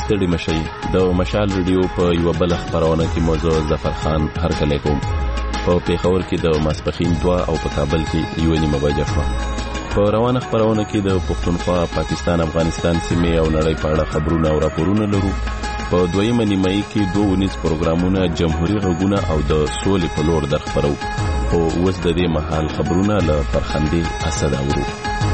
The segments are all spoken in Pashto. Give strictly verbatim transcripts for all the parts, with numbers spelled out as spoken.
ستړي مشي. د مشال ریډیو په یو بل خبرونه کې موضوع ظفر خان هرکلی کوم. په پیښور کې د ماسپخین دوه او په کابل کې یو نیمه بجه شوه. په روانه خبرونه کې د پښتونخوا، پاکستان، افغانستان سیمې او نړۍ په اړه خبرونه او راپورونه لرو. په دویمه نیمایي کې دوه ونیز پروګرامونه جمهوریت غږونه او د سولې په لور درخبرو. خو اوس د دې مهال خبرونه له فرخندې اسد اورو.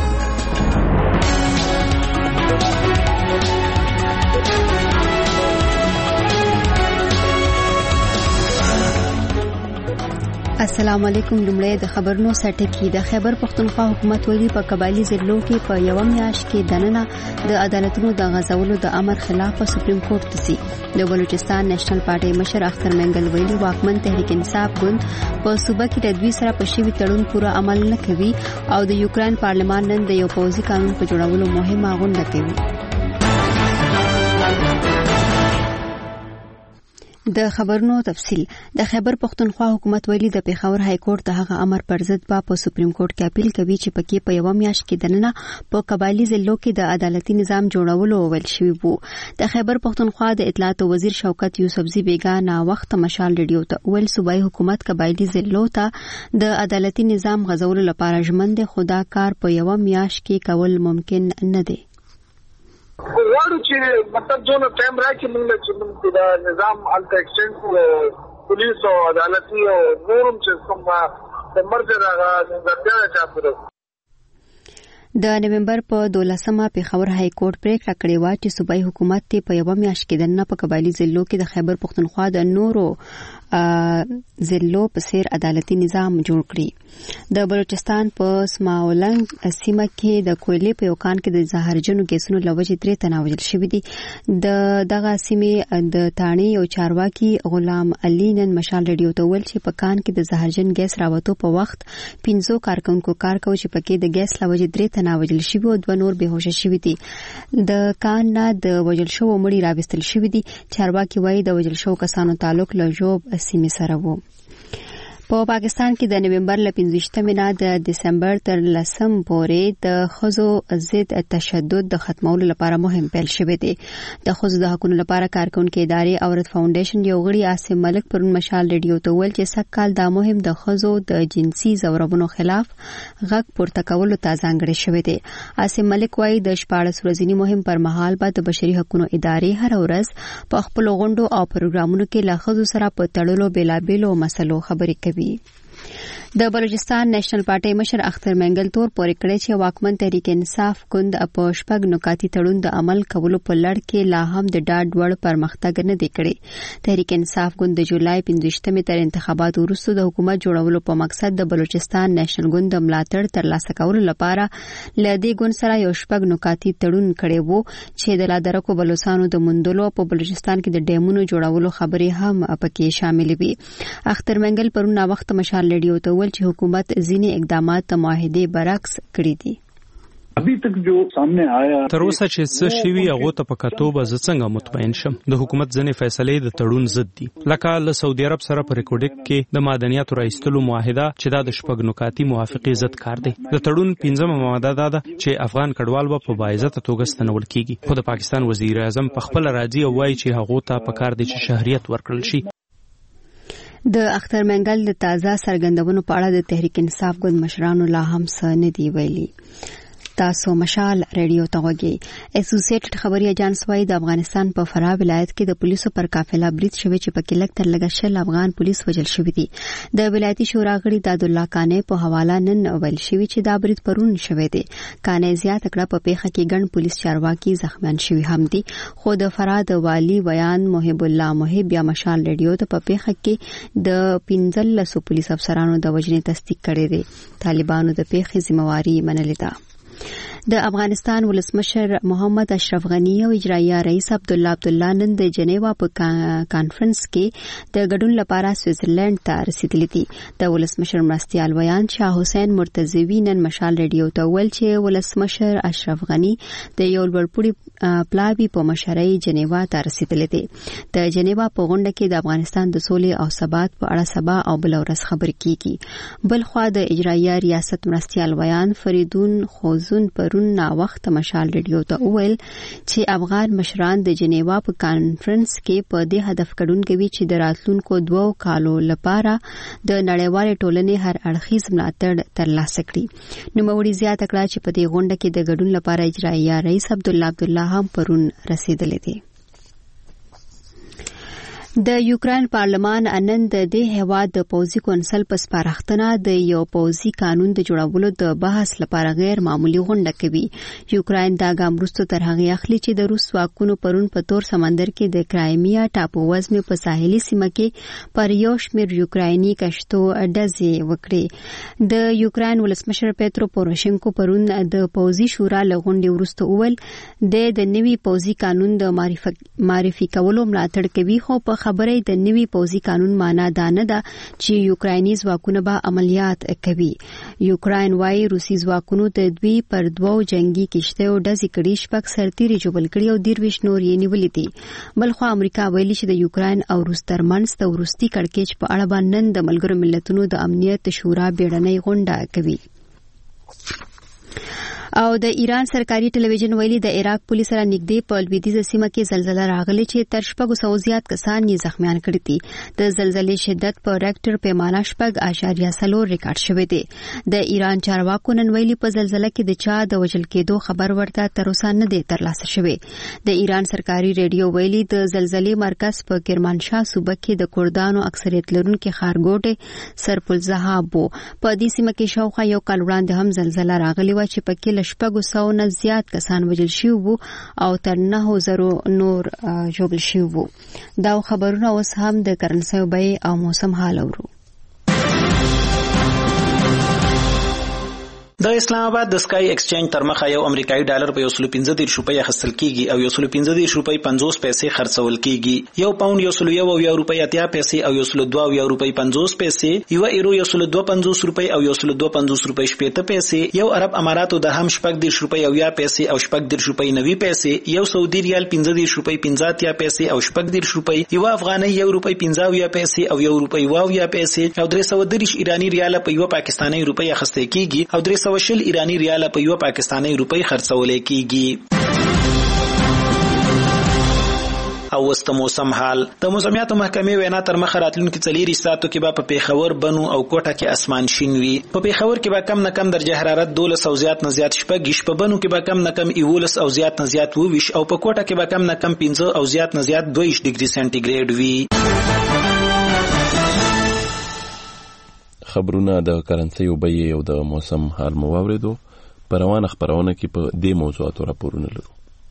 السلام علیکم. لومړی د خبرونو سرټکی. د خیبر پښتونخوا حکومت ویلي په قبایلی ضلعو کې په یو میاشت کې دننه د عدالتونو د غځولو د امر خلاف په سپریم کورټ ته ځي. د بلوچستان نېشنل پارټي مشر اختر منګل ویلي واکمن تحریک انصاف ګوند په صوبه کې د دوی سره په شوي تړون پوره عمل نه کوي او د یوکرين پارلمان نن د یو پوځي قانون په جوړولو مهمه غونډه کوي. د خبرونو تفصیل. د خیبر پښتونخوا حکومت ویلي د پیښور های کورټ د هغه امر پر ضد په سپریم کورټ کې اپیل کوي چې پکې په یو میاشت کې دننه په قبایلی ضلعو کې د عدالتي نظام جوړولو ویل شوی وو. د خیبر پښتونخوا د اطلاعات وزیر شوکت یوسفزي بیگا نا وخت مشال ریډیو ته ول صوبایي حکومت قبایلی ضلعو ته د عدالتي نظام غځولو لپاره ژمن دي، خدا کار په یو میاشت کې کول ممکن نه دی. غواړو چې مطلب ځونه ټایم راکړي موږ چې موږ د نظام الټ ایکسټنټ پولیس او عدالتي او نورم چې کوم د مرجر هغه نظریه چاپره د نومبر په دولسمه پیښور های کورټ پریکړه کړې و چې صوبایي حکومت ته په یو میاشت کې دنه په قبایلی ضلعو کې د خیبر پښتونخوا د نورو ضلعو په سیر عدالتي نظام جوړ کړي. د بلوچستان په سماولنګ سیمه کې د کویلې په یو کان کې د زهرجنو ګیسونو لوجې درې تنه وژل شوي دي. د دغه سیمې د تاڼي او چارواکي غلام علي نن مشال ریډیو ته ویل چې په کان کې د زهرجن ګیس راوتو په وخت پنځو کارکونکو کار کوي چې پکې د ګیس لوجې درې تنه وژل شوي او دوه نور بهوشه شوي دي. د کان نه د وژل شوو مړي راوستل شوي دي. چارواکي وایي د وژل شوو کسانو تعلق له جوب سیمې سره وو. په پاکستان کې د نومبر ل پنځویشتمې نه د دسمبر تر لسم پورې د خزو ضد تشدد د ختمولو لپاره مهم پیل شوی دی. د خزو د حقوقو لپاره کارکونکو ادارې اورت فاونډیشن یو غړي عاصم ملک پرون مشال ریډیو ته ویل چې سکهال دا مهم د خزو د جنسي ځورونو خلاف غږ پورته کولو ته ځانګړی شوی دی. عاصم ملک وايي د شپاړس ورځې مهم پر مهال بعد د بشري حقوقو ادارې هر ورځ په خپل غونډو او پروګرامونو کې له خزو سره په تړلو بیلابېلو مسلو خبرې کوي. د بلوچستان نېشنل پارټي مشر اختر منګل تور پورې کړی چې واکمن تحریک انصاف ګوند په شپږ نکاتي تړون د عمل کولو په لړ کې لا هم د ډاډ وړ پرمختګ نه دی کړی. تحریک انصاف ګوند د جولای پنځویشتمې تر انتخاباتو وروسته د حکومت جوړولو په مقصد د بلوچستان نېشنل ګوند د ملاتړ ترلاسه کولو لپاره له دې ګوند سره یو شپږ نکاتي تړون کړی وو چې د لادرکو بلوچستانو د مندلو په بلوچستان کې د ډیمونو جوړولو خبرې هم پکې شامل وي. اختر منګل پرون وخت مشال ریډیو ته چې حکومت ځینې اقدامات د معاهدې برعکس کړی دي. ابھی تک جو سامنے آیا تر اوسه چې څه شوي هغه ته په کتو به زه څنګه مطمئن شم. د حکومت ځینې فیصلې د تړون ضد دي، لکه له سعودي عرب سره په ریکورډک کې د معدنیاتو راایستلو معاهده چې دا د شپږ نکاتي موافقې ضد کار دی. د تړون پنځمه ماده دا ده چې افغان کډوال به په باعزته توګه ستنول کیږي، خو د پاکستان وزیر اعظم په خپل راضي او وایي چې هغه ته په کار دي چې شهریت ورکړل شي. د اختر منګل د تازه سرګندونو په اړه د تحریک انصاف ګوند مشرانو لا هم څه نه دی ویلي. تاسو مشال ریډیو ته وګورئ. اسوسییټډ خبري اجانس وايي د افغانستان په فراه ولایت کې د پولیسو پر قافله برید شوی چې په کې لږ تر لږه شل افغان پولیس وژل شوی دي. د ولایتي شورا غړي داد الله کانه په حواله نن ویل شوی چې دا برید پرون شوی دی. کانه زیات کړه په پیښه کې ګڼ پولیس چارواکي زخمیان شوی هم دي. خو د فراه د والی بیان محب الله محب یا مشال ریډیو ته په پیښه کې د پنځلسو پولیس افسرانو د وژنې تصدیق کړی دی. طالبانو د پیښې ذمہواری منلې ده. د افغانستان ولسمشر محمد اشرف غنی او اجرایي رئیس عبد الله عبد الله نن د جنیوا په کانفرنس کې د ګډون لپاره سویټزرلند ته رسیدلی دي. د ولسمشر مرستیال ویان شاه حسین مرتضوی نن مشال ریډیو ته ویل چې ولسمشر اشرف غنی د یو لوړپوړي پلاوی په مشرۍ جنیوا ته رسیدلی دي. د جنیوا په غونډه کې د افغانستان د سولې او ثبات په اړه سبا او بل ورځ خبرې کیږي. بل خو د اجرایي ریاست مرستیال ویان فریدون خوزون پر پرون نا وخت مشال ریډیو ته وویل چې افغان مشران د جنیوا په کانفرنس کې په دې هدف کډون کوي چې د راتلونکو دوو کالو لپاره د نړیوال ټولنې هر اړخیز ملاتړ ترلاسه کړي. نوموړي زیاته کړه چې په دې غونډه کې د ګډون لپاره اجرایي رئیس عبدالله عبدالله هم پرون رسیدلی دی. د یوکرين پارلمان نن د دې هیواد د پوزي کونسل په سپارښتنه د یو پوزي قانون د جوړولو د بحث لپاره غیر معمولی غونډه کوي. یوکرين دا ګام وروسته تر هغه اخلي چې د روس واکونو پرون په تور سمندر کې د کرایمیا ټاپو وزمه په ساحلي سیمه کې پر یو شمېر یوکرایني کشتو ډزې وکړې. د یوکرين ولسمشر پیترو پوروشنکو پرون د پوزي شورا لغونډې وروسته وویل د د نوي پوزي قانون د معرفي کولو ملاتړ کوي، خو په خبرې د نوي پوزي قانون معنا دا نه ده چې یوکرایني ځواکونه به عملیات کوي. یوکرين وايي روسي ځواکونو د دوی پر دوو جنگي کشتیو ډزې کړې، شپږ سرتیري ژوبل کړي او درویش نور یې نیولې دي. بلخو امریکا ویلي چې د یوکرين او روس ترمنځ د وروستي کړکېچ په اړه باندې د ملګرو ملتونو د امنیت شورا بیړنۍ غونډه کوي. او د ایران سرکاري ټلویزیون ویلي د عراق پولیس سره نږدې په لویدیځه سیمه کې زلزلہ راغلی چې تر شپږو سوو زیات کسان یې زخمیان کړي دي. د زلزلې شدت په ریکټر پیمانه شپږ اعشاریه څلور ریکارډ شوی دی. د ایران چارواکو نن ویلي په زلزلہ کې د چا د وژل کېدو خبر ورته تر اوسه نه دی ترلاسه شوی. د ایران سرکاري ریډیو ویلي د زلزلې مرکز په کرمانشاه صوبه کې د کردانو اکثریت لرونکي ښارګوټي سرپلزهاب وو. په دې سیمه کې شاوخوا یو کال وړاندې هم زلزلہ راغلی و چې پکې شپږو سوو نه زیات کسان وژل شوي وو او تر نهو زرو نور ژوبل شوي وو. دا خبرونه اوس هم د کرنسۍ بیې او موسم حال اورو. د اسلام آباد د سکای ایکسچینج تر مخه یو امریکایي ډالر په یو سل پنځه دېرش روپۍ اخیستل کیږي او یو سل پنځه دېرش روپۍ پنځوس پیسې خرڅول کیږي. یو پاوند یو سل یو اویا روپۍ اتیا پیسې او یو سل دوه اویا روپۍ پنځوس پیسې، یو ایرو یو سل دوه پنځوس روپۍ او یو سل دوه پنځوس روپۍ شپېته پیسې، یو عرب اماراتو د هم شپږ دېرش روپۍ اویا پیسې او شپږ دېرش روپۍ نوي پیسې، یو سعودي ریال پنځه دېرش روپۍ پنځه اتیا پیسې او شپږ دېرش روپۍ، یو افغانۍ یو روپۍ پنځه اویا پیسې او یو روپۍ اوه اویا پیسې او درې سوه دېرش ایراني ریاله په یو پاکستاني روپۍ اخیستل کیږي او درې سوه شل ایراني ریاله په یو پاکستاني روپۍ خرڅول کیږي. او وست موسم حال د موسمیاتو محکمې وینا تر مخه راتلونکي څلور ساعتو کې به په پیښور، بنو او کوټه کې اسمان شین وي. په پیښور کې به کم نه کم درجه حرارت دولس او زیات نه زیات شپږ، په بنو کې به کم نه کم یولس او زیات نه زیات اوویش او په کوټه کې به کم نه کم پنځه او زیات نه زیات دوه ډیګري سانتیګریډ وي. خبرونه د کرنسۍ بیې او د موسم حال مو واوریدو. په روانه خبرونه کې په دې موضوعاتو راپورونه لرو.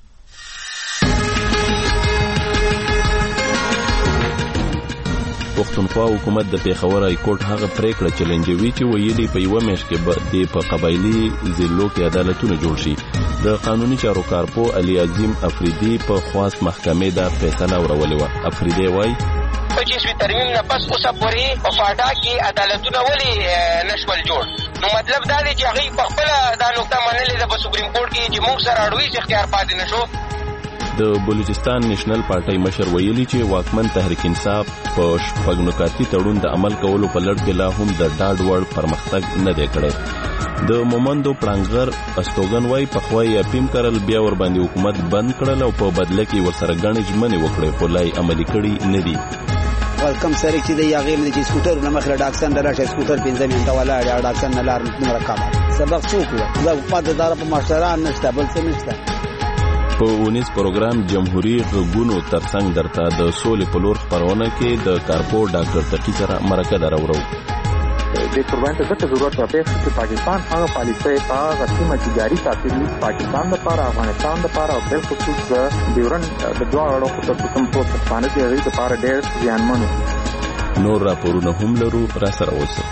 پښتونخوا حکومت د پیښور های کورټ هغه پریکړه چیلنجوي چې ویلي په یوه میاشت کې به د په قبایلی ضلعو کې عدالتونه جوړ شي. د قانوني چارو کارپو علي عظیم افریدي په خواست محکمې دا فیصله ورولې وه. افریدي وایي پچیس وی ترمیم نه پس اوسه پورې په فاټا کې عدالتونه ولې نشول جوړ؟ نو مطلب دا دی چې هغوی په خپله دا نقطه منلې ده په سپریم کورټ کې چې موږ سره اړویز اختیار پاتې نه شو. د بلوچستان نیشنل پارټۍ مشر ویلي چې واکمن تحریک انصاف په شپږ نکاتي تړون د عمل کولو په لړ کې لا هم د ډاډ وړ پرمختګ نه دی کړی. د مومندو پړانګر استوګن وای په خوای اپیم کړل بیا ور باندې حکومت بند کړل او په بدله کې ورسره غنځ ژمنې وکړې خو لای عملي کړي نه دي. کم سره چې د یاغیر د سکوټر نه مخله ډاکسن دراشه سکوټر پنځه منټه ولا ډاکسن نه لار مرکب سبق څوک و دا په دار په ماشران نشته بل څه نشته. په اونیس پروګرام جمهوریت غونو ترڅنګ درته د سولې په لور خبرونه کې د کارپو ډاکټر تقی سره مرکه دراورو. د قربان ته څه ضرورت راځي چې پاکستان هغه پالیسي هغه سیمه چې جاری ساتي پاکستان لپاره افغانستان لپاره او بل خصوص د ډیورن د دوه اړو په کوم څه باندې د ریټ لپاره ډېر ځانمنو. نور راپورونه هم لرو را سره اوسه.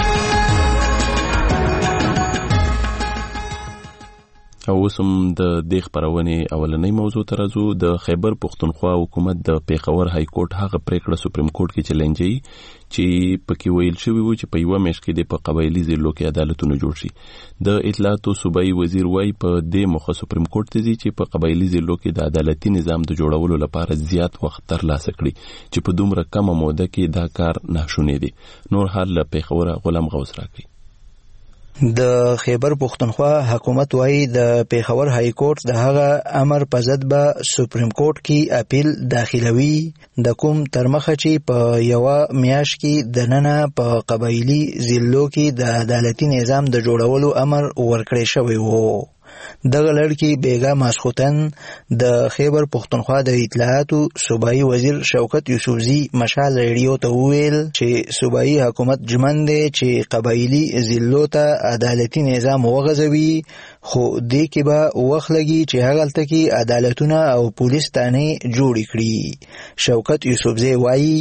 او اوسم د دې خبرونې اولنۍ موضوع ته راځو. د خیبر پښتونخوا حکومت د پیښور های کورټ هغه پریکړه سپریم کورټ کې چیلنجي چې پکې ویل شوی و چې په یوه میاشت کې د په قبایلی ضلعو کې عدالتونه جوړ شي. د اطلاعاتو صوبایي وزیر وایي په دې موخه سپریم کورټ ته ځي چې په قبایلی ضلعو کې د عدالتي نظام د جوړولو لپاره زیات وخت ترلاسه کړي چې په دومره کمه موده کې دا کار ناشونی دی. نور حال له پیښور غلام غوث راکړي. د خیبر پختونخوا حکومت وايي د پیښور های کورټ د هغه امر په ضد به سپریم کورټ کې اپیل داخلوي د کوم تر مخه چې په یو میاشت کې د ننه په قبایلی ضلعو کې د عدالتي نظام د جوړولو امر ورکړی شوی وو. دغه لړکی بیګا ماسخوتن د خیبر پختونخوا د اطلاعاتو صوبایي وزیر شوکت یوسفزي مشال ریډیو ته وویل چې صوبایي حکومت جمن دی چې قبایلی ضلعو ته عدالتي نظام وغځوي، خو دې کې به وخت لګي چې هغلته کې عدالتونه او پولیس تانې جوړې کړي. شوکت یوسفزي وایي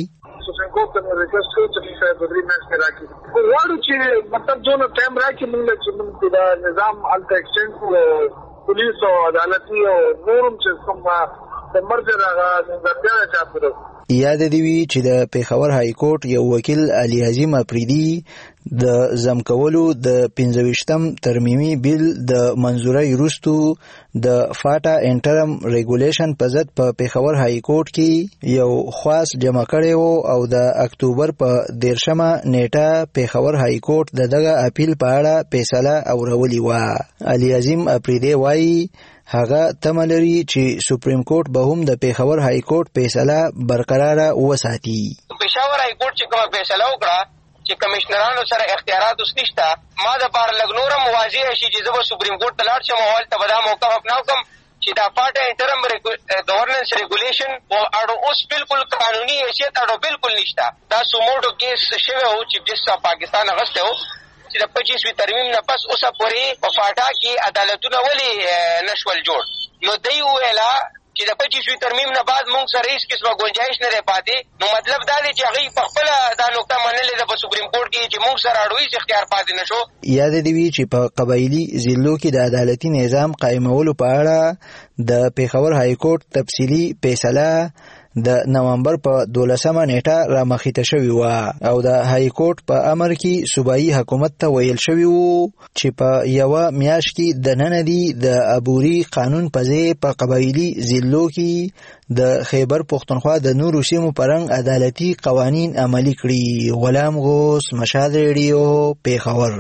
غواړو چې مطلب جو نو ټایم راکړي موږ چې موږ دا نظام الته ایکسټینډ کړو، پولیس او عدالتي او نورم چې کوم د مرجر هغه ځانګړتیا چاپیرو. یاد دی وی چې د پیښور های کورټ یو وکیل علي عظیم افریدي د زمکولو د پنځويشتم ترمیمي بیل د منزوري وروستو د فاټا انټرم ریګولیشن په ضد په پیښور های کورټ کې یو خاص جمع کړی وو او د اکتوبر په دیرشمه نیټه پیښور های کورټ د دغه اپیل په اړه فیصله اورولې و. علي عظیم افریدي وایي هغه تمه لري چې سپریم کورټ به هم د پیښور های کورټ فیصله برقرار وساتي. پیښور های کورټ چې کومه فیصله وکړه چې کمشنرانو سره اختیارات اوس نشته، ما د بار لګنورم واضح شي چې زه به سپریم کورټ ته لاړ شم او هلته به دا موقف اپناو کوم چې دا پارټ انټرم گورننس ریګولیشن او اړو اوس بالکل قانوني حیثیت اړو بالکل نشته. دا سوموډو کیس شوی او چیف جسټس اف پاکستان غسته و چې د پچیسوي ترمیم نه پس اوسه پورې په فاټا کې عدالتونه ولې نشول جوړ. نو دی ویلا چې د پچیسوي ترمیم نه بعد موږ سره هیڅ قسمه گنجائش نه دی پاتې. نو مطلب دا دی چې هغوی په خپله دا نقطه منلې ده په سپریم کورټ کې چې موږ سره اړویز اختیار پاتې نه شو. یاد دی وی چې په قبایلي ضلعو کې د عدالتي نظام قایمولو په اړه د پیښور های کورټ تفصیلي فیصله د نومبر په دولسمه نیټه را مخیته شوی و او د های کورټ په امر کې صوبایي حکومت ته ویل شوی وو چې په یو میاشت کې د نن دی د عبوري قانون په ځای په قبایلی ضلعو کې د خیبر پختونخوا د نورو سیمو پرنګ عدالتي قوانین عملي کړي. غلام غوث، مشال ریډیو، پیښور.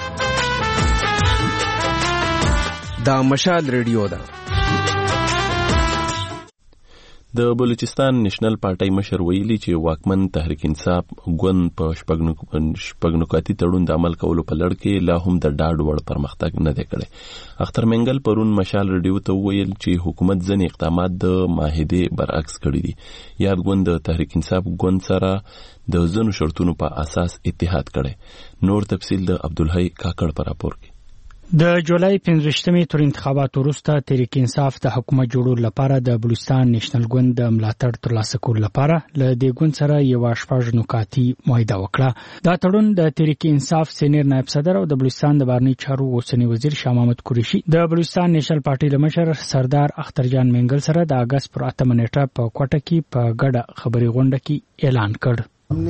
دا مشال ریډیو ده. د بلوچستان نېشنل پارټۍ مشر ویلي چې واکمن تحریک انصاف ګوند په شپږ نکاتي تړون د عمل کولو په لړ کې لا هم د ډاډ وړ پرمختګ نه دی کړی. اختر منګل پرون مشال ریډیو ته وویل چې حکومت ځینې اقدامات د معاهدې برعکس کړي دي. یاد ګوند د تحریک انصاف ګوند سره د ځینو شرطونو په اساس اتحاد کړي. نور تفصیل د عبدالحی کاکړ په راپور کې. د جولای پنځویشتمې تر انتخاباتو وروسته تحریک انصاف د حکومت جوړولو لپاره د بلوچستان نېشنل ګوند د ملاتړ ترلاسه کولو لپاره له دې ګوند سره یو شپږ نکاتي معاهده وکړه. دا تړون د تحریک انصاف سینیر نائب صدر او د بلوچستان د بهرنی چارو اوسنی وزیر شاه محمد قریشي د بلوچستان نېشنل پارټۍ له مشر سردار اخترجان منګل سره د اگست پر اتمه نیټه په کوټه کې په ګډه خبري غونډه کې اعلان کړ.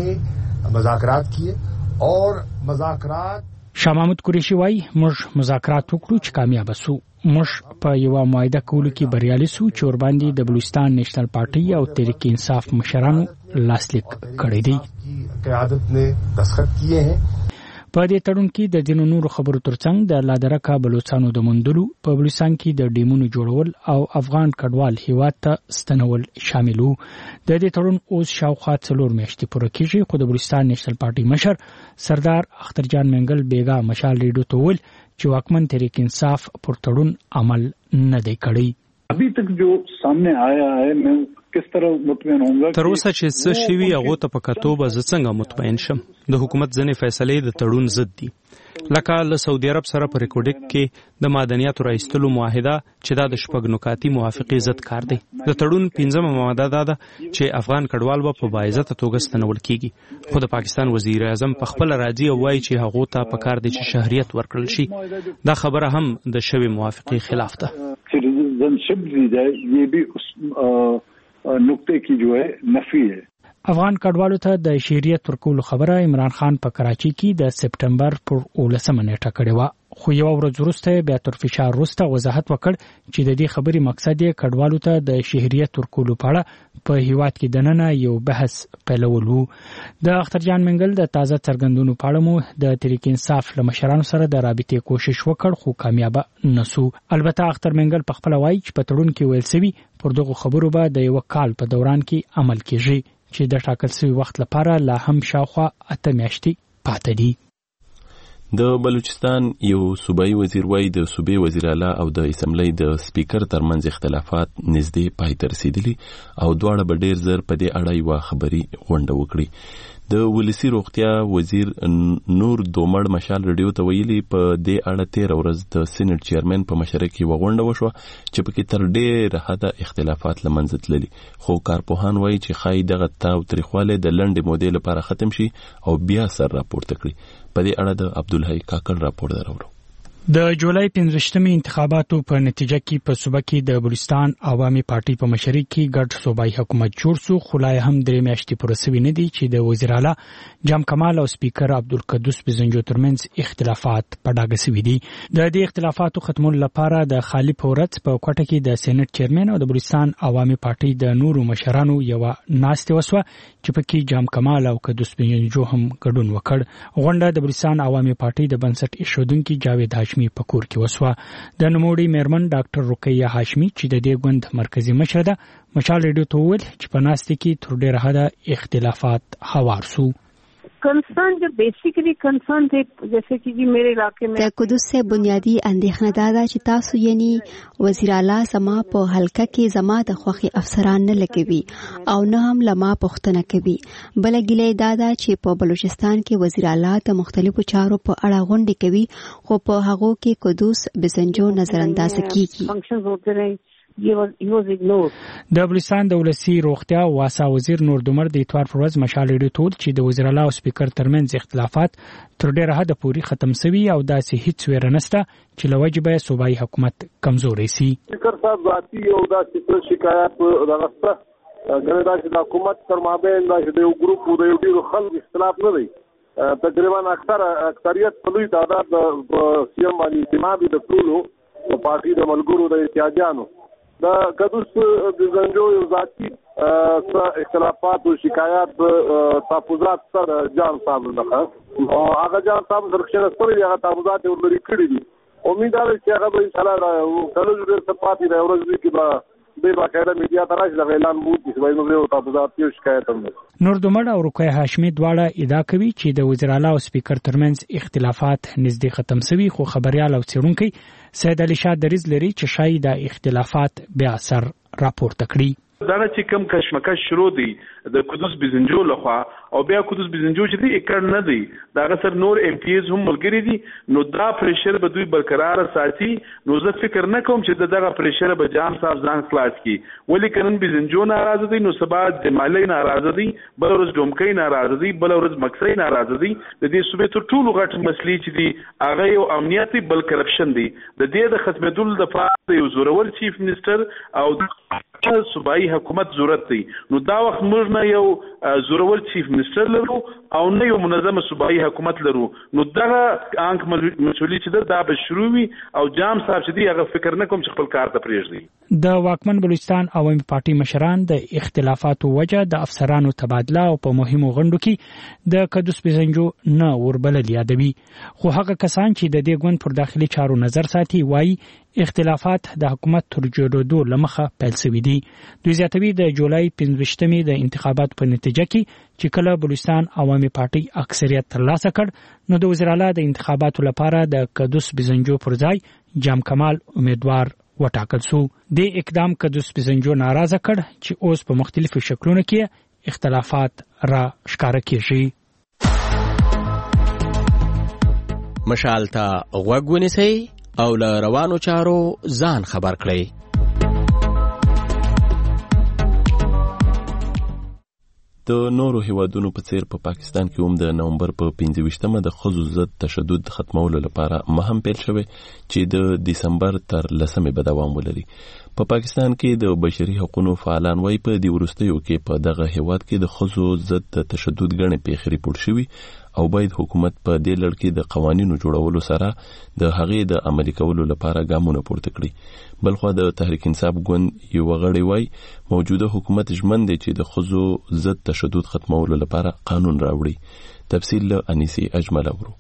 हमने مذاکرات کیے اور مذاکرات شاه محمود قریشي وایي موږ مذاکرات وکړو چې کامیاب شو. موږ په یو معاهده کولو کې بریالي شو چې ورباندې د بلوچستان نېشنل پارټۍ او تحریک انصاف مشرانو لاسلیک کړی دی. قیادت نے دستخط کیے ہیں. په دې تړون کې د دینو نورو خبرو ترڅنګ د لادرکا بلوچستانو د مندلو په بلوچستان کې د ډیمونو جوړول او افغان کډوال هیواد ته ستنول شامل وو. د دې تړون اوس شاوخوا څلور میاشتې پوره کېږي، خو د بلوچستان نېشنل پارټۍ مشر سردار اخترجان منګل بیګا مشال ریډیو ته وویل چې واکمن تحریک انصاف پر تړون عمل نه دی کړی. ابھی تک جو سامنے آیا ہے میں کس طرح مطمئن ہوں گا تر اوسه چې څه شوي هغه ته په کتو به زه څنګه مطمئن شم. د حکومت ځینې فیصلې د تړون ضد دي، لکه له سعودي عرب سره په ریکورډک کې د معدنیاتو راایستلو معاهده چې دا د شپږ نکاتي موافقې ضد کار دی. د تړون پنځمه ماده دا ده چې افغان کډوال به په باعزته توګه ستنول کیږي، خو د پاکستان وزیر اعظم په خپل راضي او وایي چې هغه ته په کار دی چې شهریت ورکړل شي. دا خبره هم د شوی موافقې خلاف ده. सिटीजनशिप दी जाए ये भी उस नुक्ते की जो है नफी है. افغان کډوالو ته د شهریت ورکولو خبره عمران خان په کراچي کې د سپټمبر پر اولسمه نیټه کړې و، خو یو ورځ وروسته بیا تر فشار وروسته وضاحت وکړ چې د دې خبرې مقصد یې کډوالو ته د شهریت ورکولو په اړه په هیواد کې دننه یو بحث پیلول وو. د اختر جان منګل د تازه څرګندونو په اړه مو د تحریک انصاف له مشرانو سره د رابطې کوشش وکړ خو کامیاب نسو. البته اختر منګل په خپل وایي چې په تړون کې ویل سوي پر دغه خبرو به د یو کال په دوران کې عمل کیږي چې د ټاکل شوی وخت لپاره لا هم شاوخوا اته میاشتې پاتې دي. د بلوچستان یو صوبایي وزیر وایي د صوبې وزیر اعلی او د اسمبلی د سپیکر ترمنځ اختلافات نږدې پای ته رسیدلي او دواړه به ډېر زر په دې اړه یوه خبري غونډه وکړي. د ولسی روغتیا وزیر نور دومړ مشال رادیو ته ویلي په دې اړه تیر ورځ د سېنات چیرمن په مشرۍ کې وغونډه وشوه چې پکې تر ډېر حده اختلافات له منځه تللي خو کارپوهان وایي چې ښایي دغه تاوتریخوالی د لنډې مودې لپاره ختم شي او بیا سر راپورته کړي. په دې اړه د عبدالحی کاکړ راپور درورو. د جولای پنځویشتمې انتخاباتو په نتیجه کې په صوبه کې د بلوچستان عوامي پارټي په مشرۍ کې ګډ صوبایي حکومت جوړ شو خو لا هم درې میاشتې پوره شوې نه دي چې د وزیر اعلی جام کمال او سپیکر عبدالقدوس بزنجو ترمنځ اختلافات په ډاګه شوي دي. د دې اختلافاتو ختمولو لپاره د خالي پورت په کوټه کې د سېنات چیرمن او د بلوچستان عوامي پارټي د نورو مشرانو یو ناستې وسوه چې پکې جام کمال او قدوس بزنجو هم ګډون وکړ. غونډه د بلوچستان عوامي پارټي د بنسټ ایښودونکي جاوید هاشمي په کور کې وسوه. د نوموړي میرمن ډاکټر رقیه هاشمي چې د دې ګوند مرکزی مشره ده مشال ریډیو ته وویل چې په ناستې کې تر ډېره حده اختلافات هوار سو. کنسرن جو بیسیکلی کنسرن تھے جیسے کہ جی میرے علاقے میں د قدس سے بنیادی اندېښنه دا ده چې تاسو یعنی وزیر اعلی زما په حلقه کې زما د خوخي افسران نه لګوي او نه هم لما پښتنه کوي. بل ګیلې دا ده چې په بلوچستان کې وزیر اعلی د مختلفو چارو په اړه غونډې کوي خو په هغه کې قدس بزنجو نظر انداز کیږي. فنکشنز ہوتے رہے د بلوچستان د ولسی روغتیا واسا وزیر نور دومر د اتوار پر ورځ مشال ریډیو ته چې د وزیر اعلی او سپیکر ترمنځ اختلافات تر ډېره حده پورې ختم شوي او داسې هیڅ ویره نشته چې له وجې صوبایي حکومت کمزوري سي. سپیکر صاحب ذاتي او داسې شکایت راغسته ګنې دا چې د حکومت تر مابین دا چې د یو ګروپ د یو ډېرو خلکو اختلاف نه دی تقریبا اکثر اکثریت په لوی تعداد د سیم باندې اعتماد د ټولو پارټي د ملګرو د اتحادیانو د قدوس بزنجو یو ذاتي اختلافات او شکایات تحفظات سره جان صاحب نه هغه جان صاحب درخشنه سره هغه تحفظات ورلري کړی دي. امید ده چې هغه به ان شاء الله کله ډېر څه پاتې دی ورځ کې به د باقاعده میډیا تراش د اعلان مو دي چې نو یو تحفظات یو شکایت هم نور دومړ او رقیه هاشمي دواړه ادعا کوي چې د وزیر اعلی او سپیکر ترمنځ اختلافات نږدې ختم شوي خو خبريال او څېړونکي سید علي شاه دریز لري چې شاید د اختلافات بیا اثر راپورته کړي. دا چې کم کشمکش شروع دی د قدوس بزنجو لخوا او بیا قدوس بزنجو چې دی اکړ نه دی دا غسر نور ایم پی ایز هم ملګری دي نو دا پریشر به دوی برقرار ساتي. نو زه فکر نه کوم چې دغه پریشر به جام صاحب ځان خلاص کی ولی کنن بزنجو ناراضه دي نو سبا جمالي ناراضه دي بل ورځ ډومکۍ ناراضه دي بل ورځ مکسۍ ناراضه دي. د دې صوبې تر ټولو غټ مسلې چې دي هغه یو امنیتي بل کرپشن دي. د دې د ختمېدل لپاره یو زورور چیف منسٹر او صوبایي حکومت ضرورت دی. نو دا وخت موږ نه یو زورور چیف منسٹر لرو او نه یو منظم صوبایي حکومت لرو. نو دغه انک مسولي چې دا به شروع وي او جام صاحب چې دی هغه فکر نه کوم چې خپل کار ته پرېږدي. د واکمن بلوچستان عوامي پارټي مشران د اختلافاتو وجه د افسرانو تبادله او په مهمو غونډو کې د قدوس بزنجو نه وربلل یادوي خو هغه کسان چې د دې ګوند پر داخلي چارو نظر ساتي وایي اختلافات د حکومت تر جوړېدو لمخه پیل شوي دي. دوی زیاتوي د جولای پنځویشتمې د انتخاباتو په نتیجه کې چې کله بلوچستان عوامي پارټي اکثریت ترلاسه کړ نو د وزیر اعلی د انتخاباتو لپاره د قدوس بزنجو پر ځای جام کمال امیدوار وټاکل شو. د اقدام قدوس بزنجو ناراضه کړ چې اوس په مختلفو شکلونو کې اختلافات را ښکاره کیږي. مشال ته غوږ ونیسئ او له روانو چارو ځان خبر کړئ. د نورو هیوادونو په څیر په پا پاکستان کې هم د نومبر په پنځه د ښځو ضد تشدد ختمولو لپاره مهم پیل شوی چې د دسمبر تر لسمې به دوام ولري. په پا پاکستان کې د بشري حقوقو فعالان وايي په دې وروستیو کې په دغه هیواد کې د ښځو ضد تشدد غنې پیښې ریپورت شوي او باید حکومت په دې لړ کې د قوانینو جوړولو سره د هغې د عملي کولو لپاره ګامونه پورته کړي. بلخو د تحریک انصاف ګوند یو غړی وای موجوده حکومت ژمن دی چې د ښځو ضد تشدد ختمولو لپاره قانون راوړي. تفصیل له انیسی اجمل اورو.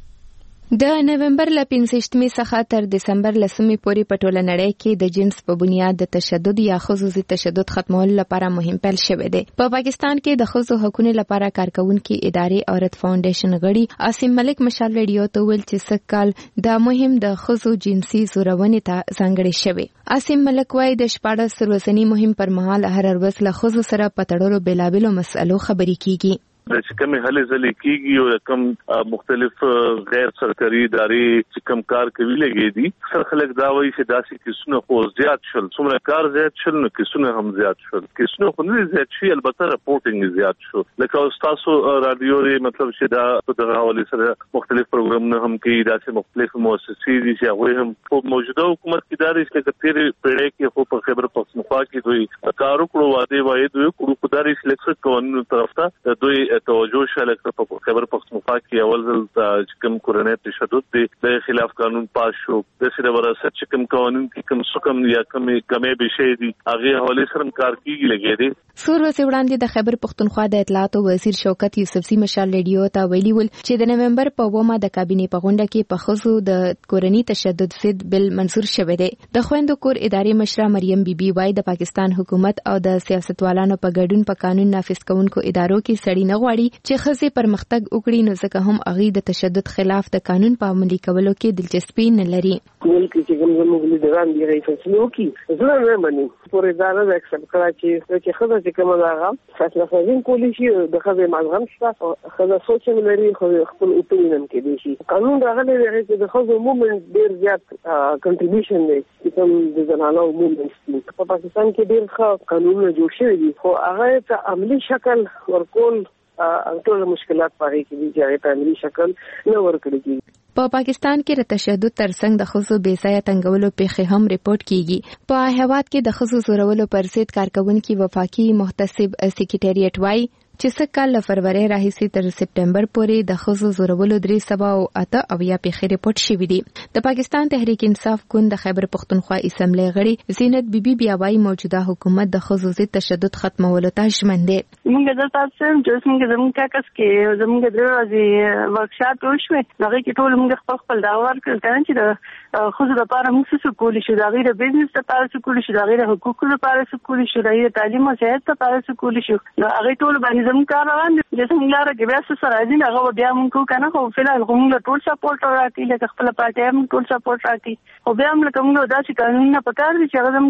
د نومبر ل پنځه څخه تر دسمبر لسمې پورې په ټوله نړۍ کې د جنس په بنیاد د تشدد یا ښځو ضد تشدد ختمولو لپاره مهم پیل شوی دی. په پاکستان کې د ښځو حقوقو لپاره کارکونکو ادارې عورت فاونډیشن غړي عاصم ملک مشال ریډیو ته ویل چې سکهال دا مهم د ښځو جنسي زورونې ته ځانګړی شوی. عاصم ملک وايي د شپاړس ورځنی مهم پر مهال هر ورځ له ښځو سره په تړلو بېلابېلو مسألو خبرې کیږي. چې کومې هلې ځلې کېږي او کوم مختلف غیر سرکاري ادارې چې کوم کار کوي لګي دي سر خلک دا وایي چې داسې کیسونه خو زیات شول څومره کار زیات شول نو کیسونه هم زیات شول کیسونه خو نه زیات شي البته راپورټینګ زیات شو لکه تاسو رادیو لري مطلب چې دا په دغه حواله سره مختلف پروګرامونه هم کوي داسې مختلف مؤسسې دي چې هغه هم په موجوده حکومت کې داري چې تیر پیړۍ کې خو په خبر پښتونخوا کې دوی کار وکړو واده وایي دوی کړو په داري سلیکشن قانون طرف ته دوی توجه شاله په خبر پښتونخوا کې اول ځل چې کوم کورنۍ تشدد دی د خلاف قانون پاس شو د سره وراثت چې کوم قانون کې کوم سکم یا کوم کمې به شي دي هغه حواله سره کار کیږي لګي دي. سور ورځ وړاندې د خبر پښتونخوا د اطلاعات وزیر شوکت یوسفزي مشال ریډیو ته ویلي ول چې د نومبر په اومه د کابینې په غونډه کې په ښځو د کورنۍ تشدد ضد بل منظور شوی دی. د خويندو کور ادارې مشره مریم بیبي وايي د پاکستان حکومت او د سیاستوالانو په ګډون په قانون نافذ کوونکو ادارو کې سړی نه غواړي چې ښځې پرمختګ وکړي نو ځکه هم هغه د تشدد خلاف د قانون په عملي کولو کې دلچسپي نه لري. ولکه چې کوم زموږ لیدران دی راځي فیصله وکړي زه نه مانی پورې دا نه اکسپټ کړم چې چې خزه چې کومه راغله فیصله کوي کولی شي د خزه مازغم شته خزه سوچ لري خو خپل اوپینین کې دي شي قانون راغلی دی چې د خزه موومنت ډیر زیات کنټریبیوشن دی چې کوم د زنانو موومنت په پاکستان کې ډیر ښه قانونونه جوړ شوي دي خو هغه ته عملی شکل ورکول ټول مشکلات پاره کې دي چې په عملی شکل نه ورکړي کیږي. په پاکستان کې د تشدد ترڅنګ د ښځو بې ځایه تنګولو پیښې هم ریپورت کیږي. په هیواد کې د ښځو زورولو پر ضد کارکونکو وفاقي محتسب سکریټریټ وايي چې سکهال له فروری راهیسې تر سپټمبر پورې د ښځو زورولو درې سوه او اته اویا پیښې ریپورت شوې دي. د پاکستان تحریک انصاف ګوند د خیبر پښتونخوا اسمبلی غړي زینت بیبي بیا وايي موجوده حکومت د ښځو ضد تشدد ختمولو ته ژمن دی. موږ د تاسو چې څنګه زموږ کاکس کې زموږ د ورځې ورکشاپ وشوه هغه کې ټول موږ خپل خپل دا ورکړل چې د ښځو لپاره موږ څه کولی شو د غیر بزنس لپاره څه کولی شو د غیر حقوقو لپاره څه کولی شو د تعلیم او صحت لپاره څه کولی شو هغه ټول باندې زموږ کار روان دي چې څنګه لاره کې بیا څه سره دي هغه بیا موږ کنه خو فلحال موږ ټول سپورټ راکړي لکه خپل پارټي هم ټول سپورټ راکړي او بیا موږ کوم دا چې قانون نه پکار دي چې هغه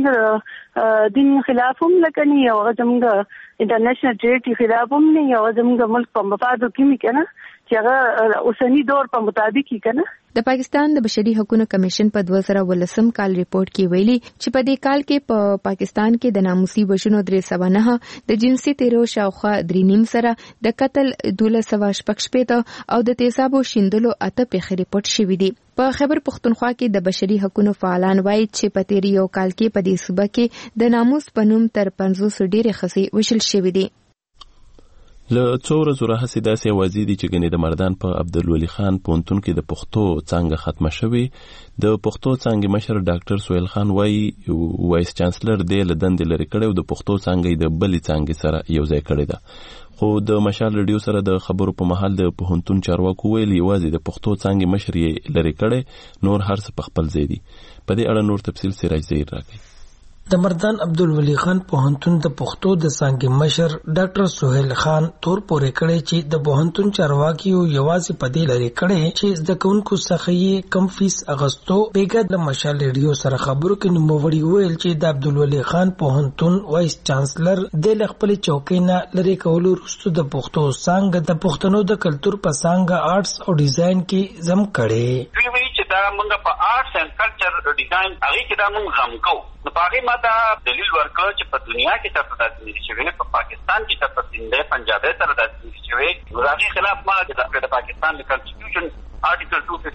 زموږ دین خلاف هم لکني او هغه زموږ انټرنیشنل ټریټي خلاف هم نه او زموږ ملک په مفادو کې می کنه چې هغه اوسنی دور په مطابق کې کنه. د پاکستان د بشري حقوقو کمیشن په دوه زره ولسم کال ریپورت کې ویلي چې په دې کال کې په پا پاکستان کې د ناموسي وژنو درې سوه نه د جنسي تیرو شاوخوا درې نیم سره د قتل دولس سوه شپږ شپېته او د تیزابو شیندلو اته پیښې ریپورت شوې دي. په خیبر پښتونخوا کې د بشري حقوقو فعالان وایي چې په تیر یو کال کې په دې صوبه کې د ناموس په نوم تر پنځوس ډېرې ښځې وژل شوې دي. له څو ورځو راهیسې داسې اوازې دي چې ګنې د مردان په عبدالولي خان پوهنتون کې د پښتو څانګه ختمه شوې. د پښتو څانګې مشر ډاکټر سهیل خان وایي وایس چانسلر دی له دندې لرې کړی او د پښتو څانګې د بلې څانګې سره یو ځای کړې ده. خو د مشال ریډیو سره د خبرو په مهال د پوهنتون چارواکو ویل یوازې د پښتو څانګې مشر یې لرې کړی نور هر څه په خپل ځای دي. په دې اړه نور تفصیل سراج زهیر راکوي. د مردان عبدالولي خان پوهنتون د پښتو د څانګې مشر ډاکټر سهیل خان تور پورې کړی چې د پوهنتون چارواکي یوازې په دې لري کړی چې زده کوونکو څخه یې کم فیس اغستو. بیګا د مشال ریډیو سره خبرو کې نوموړي ویل چې د عبدالولي خان پوهنتون وایس چانسلر د خپل چوکۍ نه لري کولو وروسته د پښتو څانګه د پښتنو د کلچر په څانګه آرټس او ډیزاین کې زم کړي. دا موږ په آرټس اینڈ کلچر ډیزاین هغه کې دا موږ هم کوو نو هغه ماته دلیل ورکړ چې په دنیا کې تر څو د شوی په پاکستان کې تر څو د پنجاب تر د شوی نو هغه خلاف ما د پاکستان د کنسټیټیوشن آرټیکل دو سو پچاس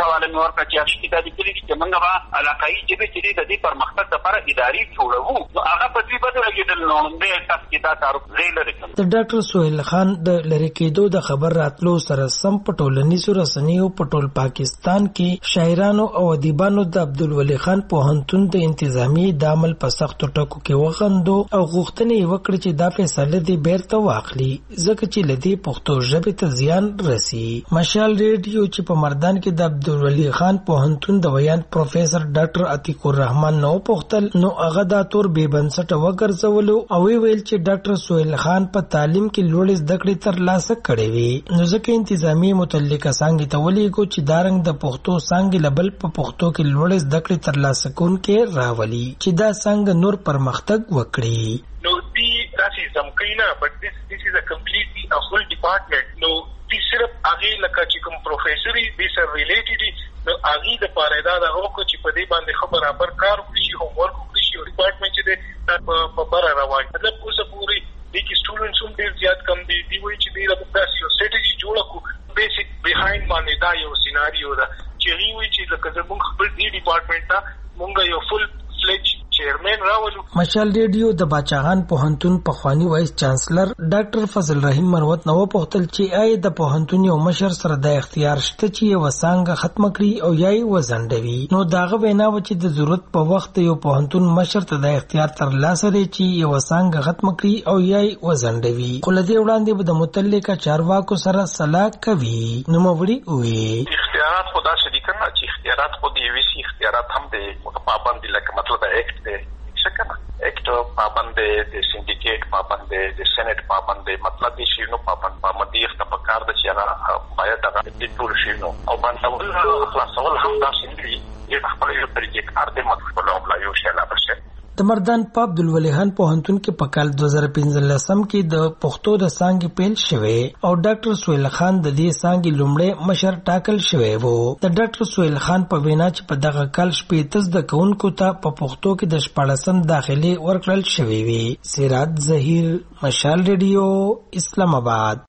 حواله مې ورکړه چې هغه کې د دې کلی چې موږ به علاقايي جبهې چې د دې پرمختګ لپاره اداري جوړو نو هغه په دې بدل کېدل نو د تاسو کې دا تعارف زی لري. د ډاکټر سہیل خان د لری کېدو د خبر راتلو سره سم پټولنیزو رسنیو پټول پاکستان کې شاعرانو او ادیبانو د عبدالولي خان پوهنتون د انتظامی د عمل په سختو ټکو کې وغندو او غوښتنې وکړي چې دا فیصله دې بیرته واخلي ځکه چې لدی پښتو ژبې ته زیان رسی. مشال ریډیو چې په مردان کې د عبدالولي خان پوهنتون د ویان پروفیسور ډاکټر عتیق الرحمن نو پختل نو هغه دا تور بے بنسټه وګرځولو او ویل چې ډاکټر سہیل خان په تعلیم کې لوړ زده کړې ترلاسه کړې وي نو ځکه انتظامی متعلقه څنګه ته ولېګو چې دارنګ د پښتو څنګه لبل په پښتو کې لوړ زده کړې ترلاسه کوونکې راولي چې دا څنګه نور پرمختګ وکړي. No, that is Zamkaina, but this this is a completely a whole department. No, this صرف هغه لکه چې کوم پروفیسور دي سره ریلیټډ دي نو هغه د پاره دا د هغه چې په دې باندې خبره پر کار وشي هوم ورک وشي او ډیپارټمنټ چې د په بره روان مطلب اوسه پوری د کی سټوډنټس هم ډیر زیات کم دي دی وایي چې د داسې یو سټریټجی جوړه کو بیسیک بیهایند باندې دا یو سیناریو دا چې وی وایي چې لکه زموږ خپل دی ډیپارټمنټ ته مونږ یو فل فلج چیرمن راولو. مشال ریډیو د باچاغان پوهنتون پخوانی وایس چانسلر ډاکټر فضل رحیم مروت نو پوښتل چې آی د پوهنتون یو مشر سره د اختیار شته چې یو څنګه ختم کړي او یای وزندوي نو داغه وینا و چې د ضرورت په وخت یو پوهنتون مشر ته د اختیار تر لاسه لري چې یو څنګه ختم کړي او یای وزندوي خو لدی وړاندې به د متعلقه چارواکو سره صلاح کوي. نو موري وي اختیارات خدا شریک نه چې اختیارات خو دی وی سي اختیارات هم د پابند لکه مطلب اکټ دی څنګه اکټ پابند دی سندیکیټ پابند دی د سېنات پابند دی مطلب دی شنو پابند پابند دی ښه په کار د چیرې باید دا د ټول شنو او باندې خلاصول هم دا شندي یو خپل یو طریقې کار دی مطلب له بل یو شی لا بشه. د مردان په عبدالولي خان پوهنتون کې په کال دوه زره پنځلسم کې د پښتو د څانګې پیل شوه او ډاکټر سہیل خان د دې څانګې لومړی مشر ټاکل شوی وو. د ډاکټر سہیل خان په وینا چې په دغه کال شپږ د کونکو ته په پښتو کې د شپږم داخلي ورکړل شوی وي. سراج ظهیر، مشال ریډیو، اسلام آباد.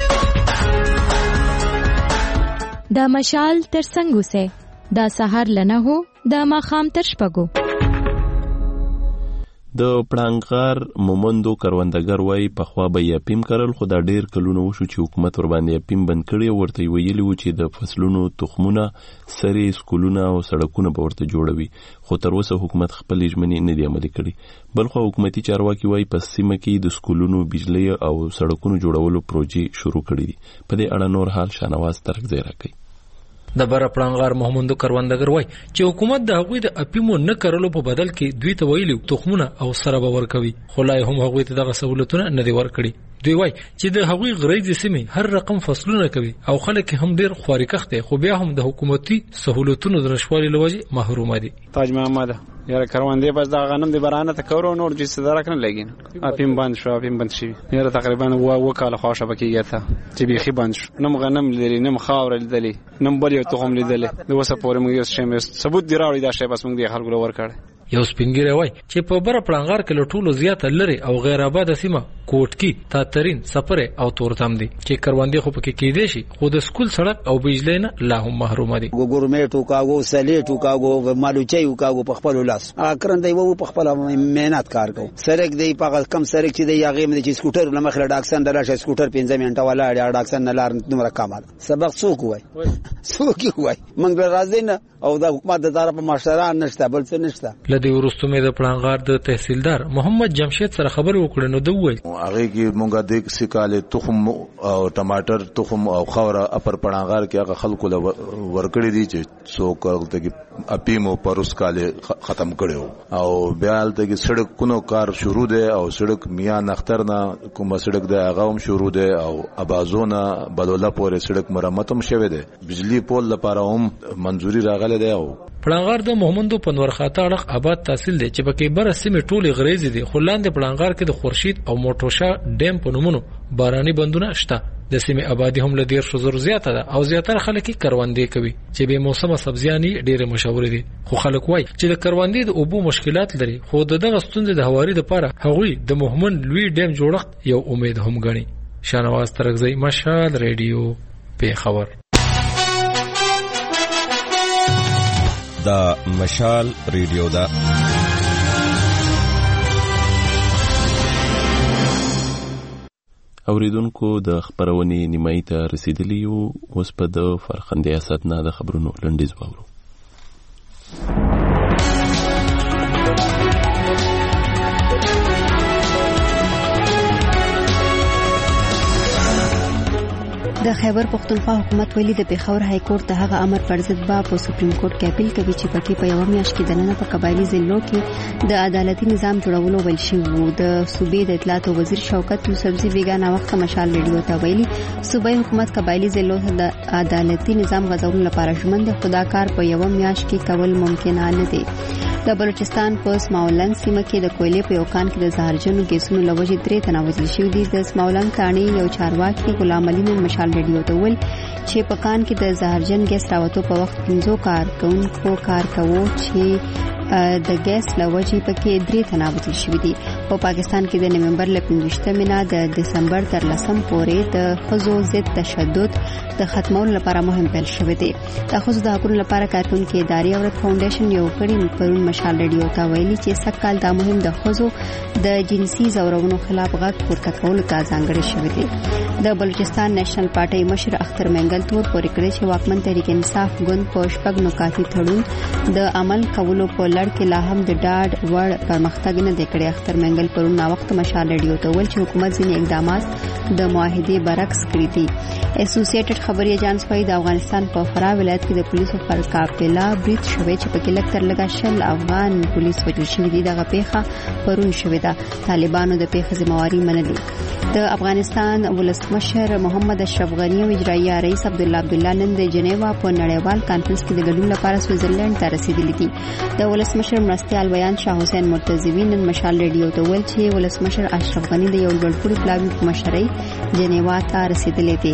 د مشال تر څنګه سه د سحر لنه هو د ماخام تر شپږو. د پړانګار مومندو کروندګر وای په خوا به یپیم کړل خو دا ډیر کلونه وشو چې حکومت ور باندې یپیم بند کړی ورته ویلی و چې د فصلونو تخمونه سری سکولونه او سړکونه به ورته جوړوي خو تر اوسه حکومت خپل ژمنې نه دی عملي کړي. بل خو حکومتي چارواکي وای په سیمه کې د سکولونو بجلی او سړکونو جوړولو پروژې شروع کړي دي. په دې اړه نور حال شانواز ترغزه راکړي. د بر پړانګار محمد کروندګر وای چې حکومت د هغوی د اپیمو نه کړلو په بدل کې دوی ته ویلي تخمونه او سره به ورکوي خو لای هم هغوی ته دغه سہولتونه نه دی ورکړي. دوی وای چې د هغوی غریزي سیمې هر رقم فصلونه کوي او خلک هم ډیر خوارکخت دي خو بیا هم د حکومتي سہولتونو د نشوالي لوجه محروم دي. تاج محمد یاره کروندې بس دا غنم دی برانه ته کورو نور چې صدر کنه لګین اپیم بند شو اپیم بند شي یاره تقریبا و وکاله خوشه بکیږي ته چې بيخي بند شو نم غنم لري نم خاور لري نم بل یو تخم لیدل نو وسه پورې موږ یو شی ثبوت دی راوړی دا شی بس موږ دی خلکو ور کړ. یو سپینګری وای چې په بر پړانګار کې لټولو زیات لري او غیر آباد سیمه کوټکی تاترین سفر او تورتم دي چې کروندې خو پکې کېدې شي خو د سکول سړک او بجلی نه لا هم محروم دي. ګورمېټو کاغو سلیټو کاغو مالوچي کاغو په خپل لاس اکرندې وو په خپل مهنت کار کو سرک دی په کم سرک چې دی هغه مې چې سکوټر لمخله ډاکسن دراشه سکوټر پنځه منټه ولا ډاکسن نه لار نمبر کمال سبق څوک وای څوک وای موږ راځي نه او د حکومت د طرفه مشران نشته بل څه نشته. لدی ورستو مې د پړانګار د تحصیلدار محمد جمشید سره خبرې وکړې نو دوی هغه کې مونږه د سکاله تخم او ټماټر تخم او خوره اپر پړانګار کې هغه خلکو ورکړې دي چې څوک ته اپیمو پروس کاله ختم کړو او بیا ته کې سړکونو کار شروع دی او سړک میاں نختر نه کوم سړک دی هغه هم شروع دی او ابازونه بدوله پورې سړک مرمت هم شوه دی بجلی پول لپاره هم منځوري راغله. پړانګار د محمدو پنور خاطر اړه آباد تحصیل دی چې پکې بر سیمه ټوله غریزي دي خو لاندې پړانګار کې د خورشید او موټوشا ډیم په نومونو باراني بندونه شته. د سیمه آبادی هم له ډیر شزور زیاته ده او زیاتره خلک کروندې کوي چې به موسمه سبزیاني ډیره مشهور دي خو خلک وای چې د کروندې د اوبو مشکلات لري خو دغه ستونزې د هواري لپاره هغوی د محمد لوی ډیم جوړښت یو امید هم غني. شانواز ترغزی، مشال ریډیو، په خبر. دا مشال ریډیو دا اوریدونکو د خبرونې نیمایي ته رسیدلی یو. اوس په د فرخندې اسد نه د خبرونو لنډیز واورو. د خیبر پختونخوا حکومت ویلي د پیښور های کورټ د هغه امر پر ضد با په سپریم کورټ کې اپیل کوي چې پکې په یو میاشت کې دننه په قبایلی ضلعو کې د عدالتي نظام جوړولو ویل شوی وو. د صوبې د اطلاعات وزیر شوکت یوسفزي بیگانه وخت مشال ریډیو ته ویلي صوبای حکومت قبایلی ضلعو ته د عدالتي نظام غځولو لپاره ژمن دی، خو دا کار په یو میاشت کې کول ممکن نه دی. د بلوچستان په اسماعیلند سیمه کې د کویلې په یو کان کې د زهرجنو ګیسونو لوجې درې تنه وژل شوي دي. د اسماعیلند کاني یو چارواکي غلام علي نن مشال ریډیو ته ویل چې په کان کې د زهرجن ګیس راوتو په وخت پنځو کارکونکو کار کوو چې د ګیس لوجې پکې درې تنه وژل شوي دي. په پاکستان کې د نومبر ل پنځویشتمې نه د دسمبر تر لسم پورې د ښځو ضد تشدد د ختمولو لپاره مهم پیل شوی دی. د ښځو د حقوقو لپاره کارکونکو ادارې او فاونډیشن یو کړي پرون مشال ریډیو ته ویلي چې سکهال دا مهم د ښځو د جنسي ځورونو خلاف غږ پورته کولو ته ځانګړی شوی دی. د بلوچستان نېشنل پارټي مشر اختر منګل تور پورې کړی چې واکمن تحریک انصاف ګوند په شپږ نکاتي تړون د عمل کولو په لړ کې لا هم د ډاډ وړ پرمختګ نه دی کړی. اختر منګل پرون نا وخت مشال ریډیو ته ویل چې حکومت ځینې اقدامات د معاهدې برعکس کړي دي. اسوسییټډ خبري ایجنس وايي د افغانستان په فراه ولایت کې د پولیسو پر قافله برید شوی چې پکې لږ تر لږه شل افغان پولیس وژل شوي دي. دغه پیښه پرون شوې ده. طالبانو د پیښې ذمہواري منلې. د افغانستان ولسمشر محمد اشرف غنی او اجرایي رئیس عبد الله عبد الله نن د جنیوا په نړیوال کانفرنس کې د ګډون لپاره سویټزرلند ته رسیدلي دي. د ولسمشر مرستیال ویان شاه حسین مرتضوی نن مشال ریډیو ته ویل چې ولسمشر اشرف غنی د یو لوړپوړي پلاوي په مشرۍ جنیوا ته رسیدلی دی.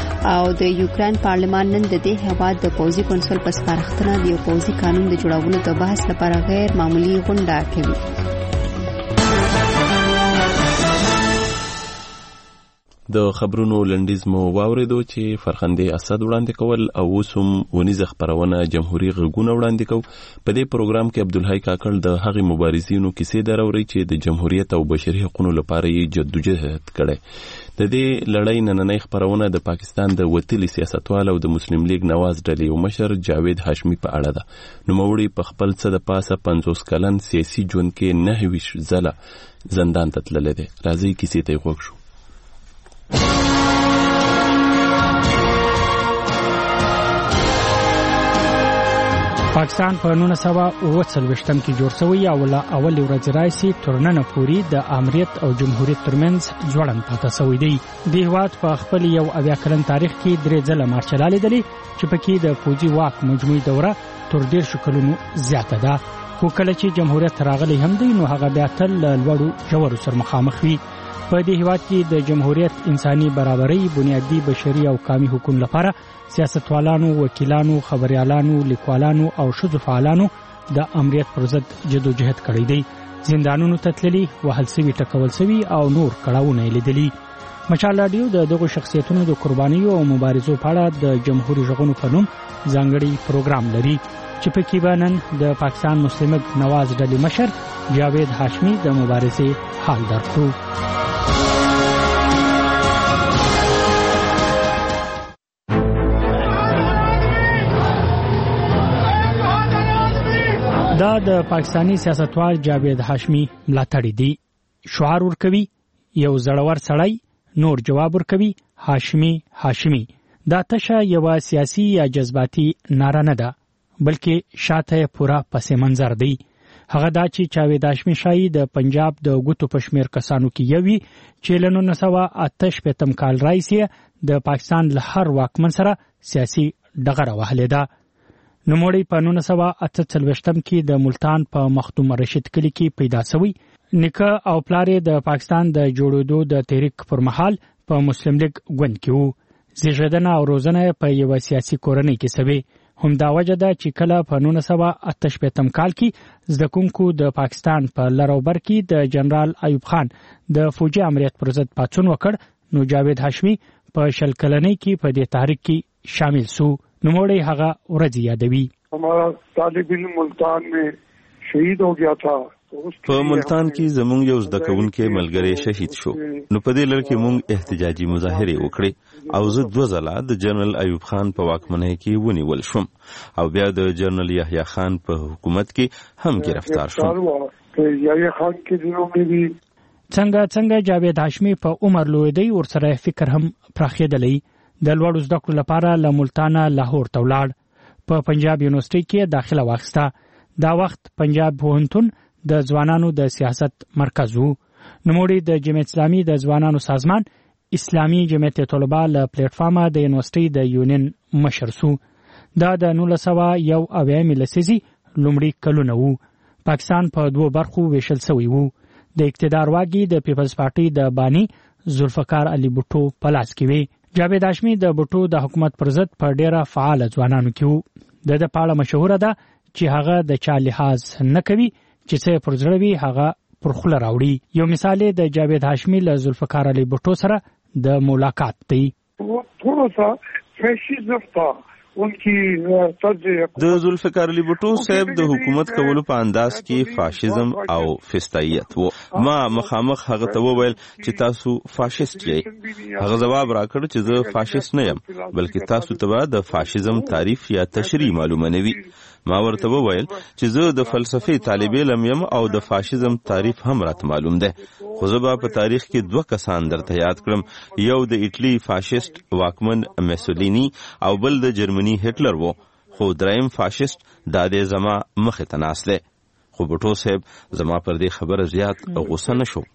او د یوکرين پارلمان نن د دې هیواد د پوزي کونسل په سپارښتنه د یو پوزي قانون د جوړولو د بحث لپاره غیر معمولی غونډه کوي. د خبرونو لنډیز مو واوریدو چې فرخندې اسد وړاندې کول او وسوم ونیزه خبرونه جمهوریت غږونه وړاندې کو. په دې پروګرام کې عبدالحی کاکړ د هغې مبارزینو کیسې دراوري چې د جمهوریت او بشري حقوقو لپاره یې جدوجہد کړي. د دې لړۍ نننۍ خبرونه د پاکستان د وتلي سیاستوال او د مسلم لیگ نواز ډلې او مشر جاوید هاشمي په اړه ده. نوموړي په خپل څه د پاسه پنځوس کلن سیاسي ژوند کې نهه ویشت ځله زندان ته تللی دی. راځئ کیسې ته یې غوږ شو. پاکستان په نولس سوه اوه څلوېښتم کې جوړ شوی او له اول ورځې راځي ترننه پورې د امریت او جمهوریت ترمنځ ځوړند پاتې شوی دی. د هیواد په خپل یو اویا کلن تاریخ کې درې ځله مارچله لیدلې چې پکې د فوجي واک مجموعي دوره تر ډېر شو کلونو زیاته ده. خو کله چې جمهوریت راغلی هم دی نو هغه بیا تل لوړو ژورو سره مخامخ وي. په دې هیواد کې د جمهوریت انساني برابرۍ، بنیادی بشري او قومي حقوقو لپاره سیاستوالانو، وکیلانو، خبريالانو، لیکوالانو او شذو فعالانو د امریت پر ضد جدوجہد کړی دی. زندانونو ته تللي، وهل سوي، ټکول سوي او نور کړاوونه لیدلي. مشال رادیو د دغو شخصیتونو د قربانیو او مبارزو په اړه د جمهوریت غږونو په نوم ځانګړي پروګرام لري چې پکې به نن د پاکستان مسلم لیگ نواز ډلې مشر جاوید هاشمي د مبارزې حال درکړو. دا د پاکستانی سیاستوال جاوید هاشمي ملاتړی دی. شعار ورکوي یو زړور سړی، نور جواب ورکوي هاشمي هاشمي. دا تشه یو سیاسي یا جذباتي ناره نه ده، بلکې شاته پورا پس منظر دی. هغه دا چې جاوید هاشمي شای د پنجاب د ګوتو پشمیر کسانو کې یوي چې له نولس سوه اته شپېتم کال راهیسې د پاکستان له هر واکمن سره سیاسي ډغره وهلې ده. نوموړی په نولس سوه اته څلوېښتم کې د ملتان په مخدوم رشید کلي کې پیدا شوی. نیکه او پلار د پاکستان د جوړېدو د تحریک پر مهال په مسلم لیگ ګوند کې وو. زیږیدنه او روزنه په یو سیاسي کورنۍ کې شوی. همدا وجه ده چې کله په نولس سوه اته شپېتم کال کې زده کوونکو د پاکستان په لروبر کې د جنرال ایوب خان د فوجي امریت پر ضد پاڅون وکړ نو جاوید هاشمي په شل کلنۍ کې په دې تحریک کې شامل شو. نوموړی هغه ورځ یادوي. हमारा तालिब इल्म मुल्तान में शहीद हो गया था. په ملتان کې زموږ یو زده کوونکی ملګری شهید شو. نو په دې لړ کې موږ احتجاجي مظاهره وکړې او زه دوه ځله د جنرال ایوب خان په واکمنۍ کې ونیول شوم او بیا د جنرال یحیی خان په حکومت کې هم گرفتار شوم. یحیی خان کې دنو مې وی څنګه څنګه جاوید هاشمی په عمر لوی دی ورسره فکر هم پراخېدلی. د لوړو زده کړو لپاره له ملتانه لاهور ته ولاړ. په پنجاب یونیورسيټي کې داخله واخیسته. دا وخت پنجاب پوهنتون د ځوانانو د سیاست مرکز وو. نوموړي د جمعیت اسلامي د ځوانانو سازمان اسلامي جمعیت طلبه له پلیټ فارمه د یونیورسيټي د یونین مشر سو. دا د نولس سوه یو اویایم لسیزې لومړي کلونه وو. پاکستان په دوه برخو ویشل شوی وو. د اقتدار واګي د پیپلز پارټي د بانی ذوالفقار علي بوټو په لاس کې وي. جاوید هاشمی د بوټو د حکومت پر ضد په ډیره فعال ځوانانو کې وو. د د پاړه مشهور ده چې هغه د چا لحاظ نه کوي چې څه پر زړه وي هغه پر خوله راوړي. یو مثال د جاوید هاشمی له ذوالفقار علي بوټو سره د ملاقات دی. थोड़ा सा फैशिज्म था उनकी طرز. د ذوالفقار علي بوټو صاحب د حکومت کولو په انداز کې فاشیزم او فستایت وو. ما مخامخ هغه ته وویل چې تاسو فاشیست یې. هغه جواب راکړ چې زه فاشیست نه یم بلکې تاسو ته د فاشیزم تعریف یا تشریح معلومه نه وي. ما ورته وویل چې زه د فلسفې طالب علم یم او د فاشیزم تعریف هم راته معلوم ده. خو زه به په تاریخ کې دوه کسان درته یاد کړم. یو د ایټلی فاشیست واکمن میسولینی او بل د جرمنی هټلر وو. خو دریم فاشیست دا د زما مخې ته ناست دی. خو بوټو صاحب زما پر دې خبره زیات غوسه نه شو.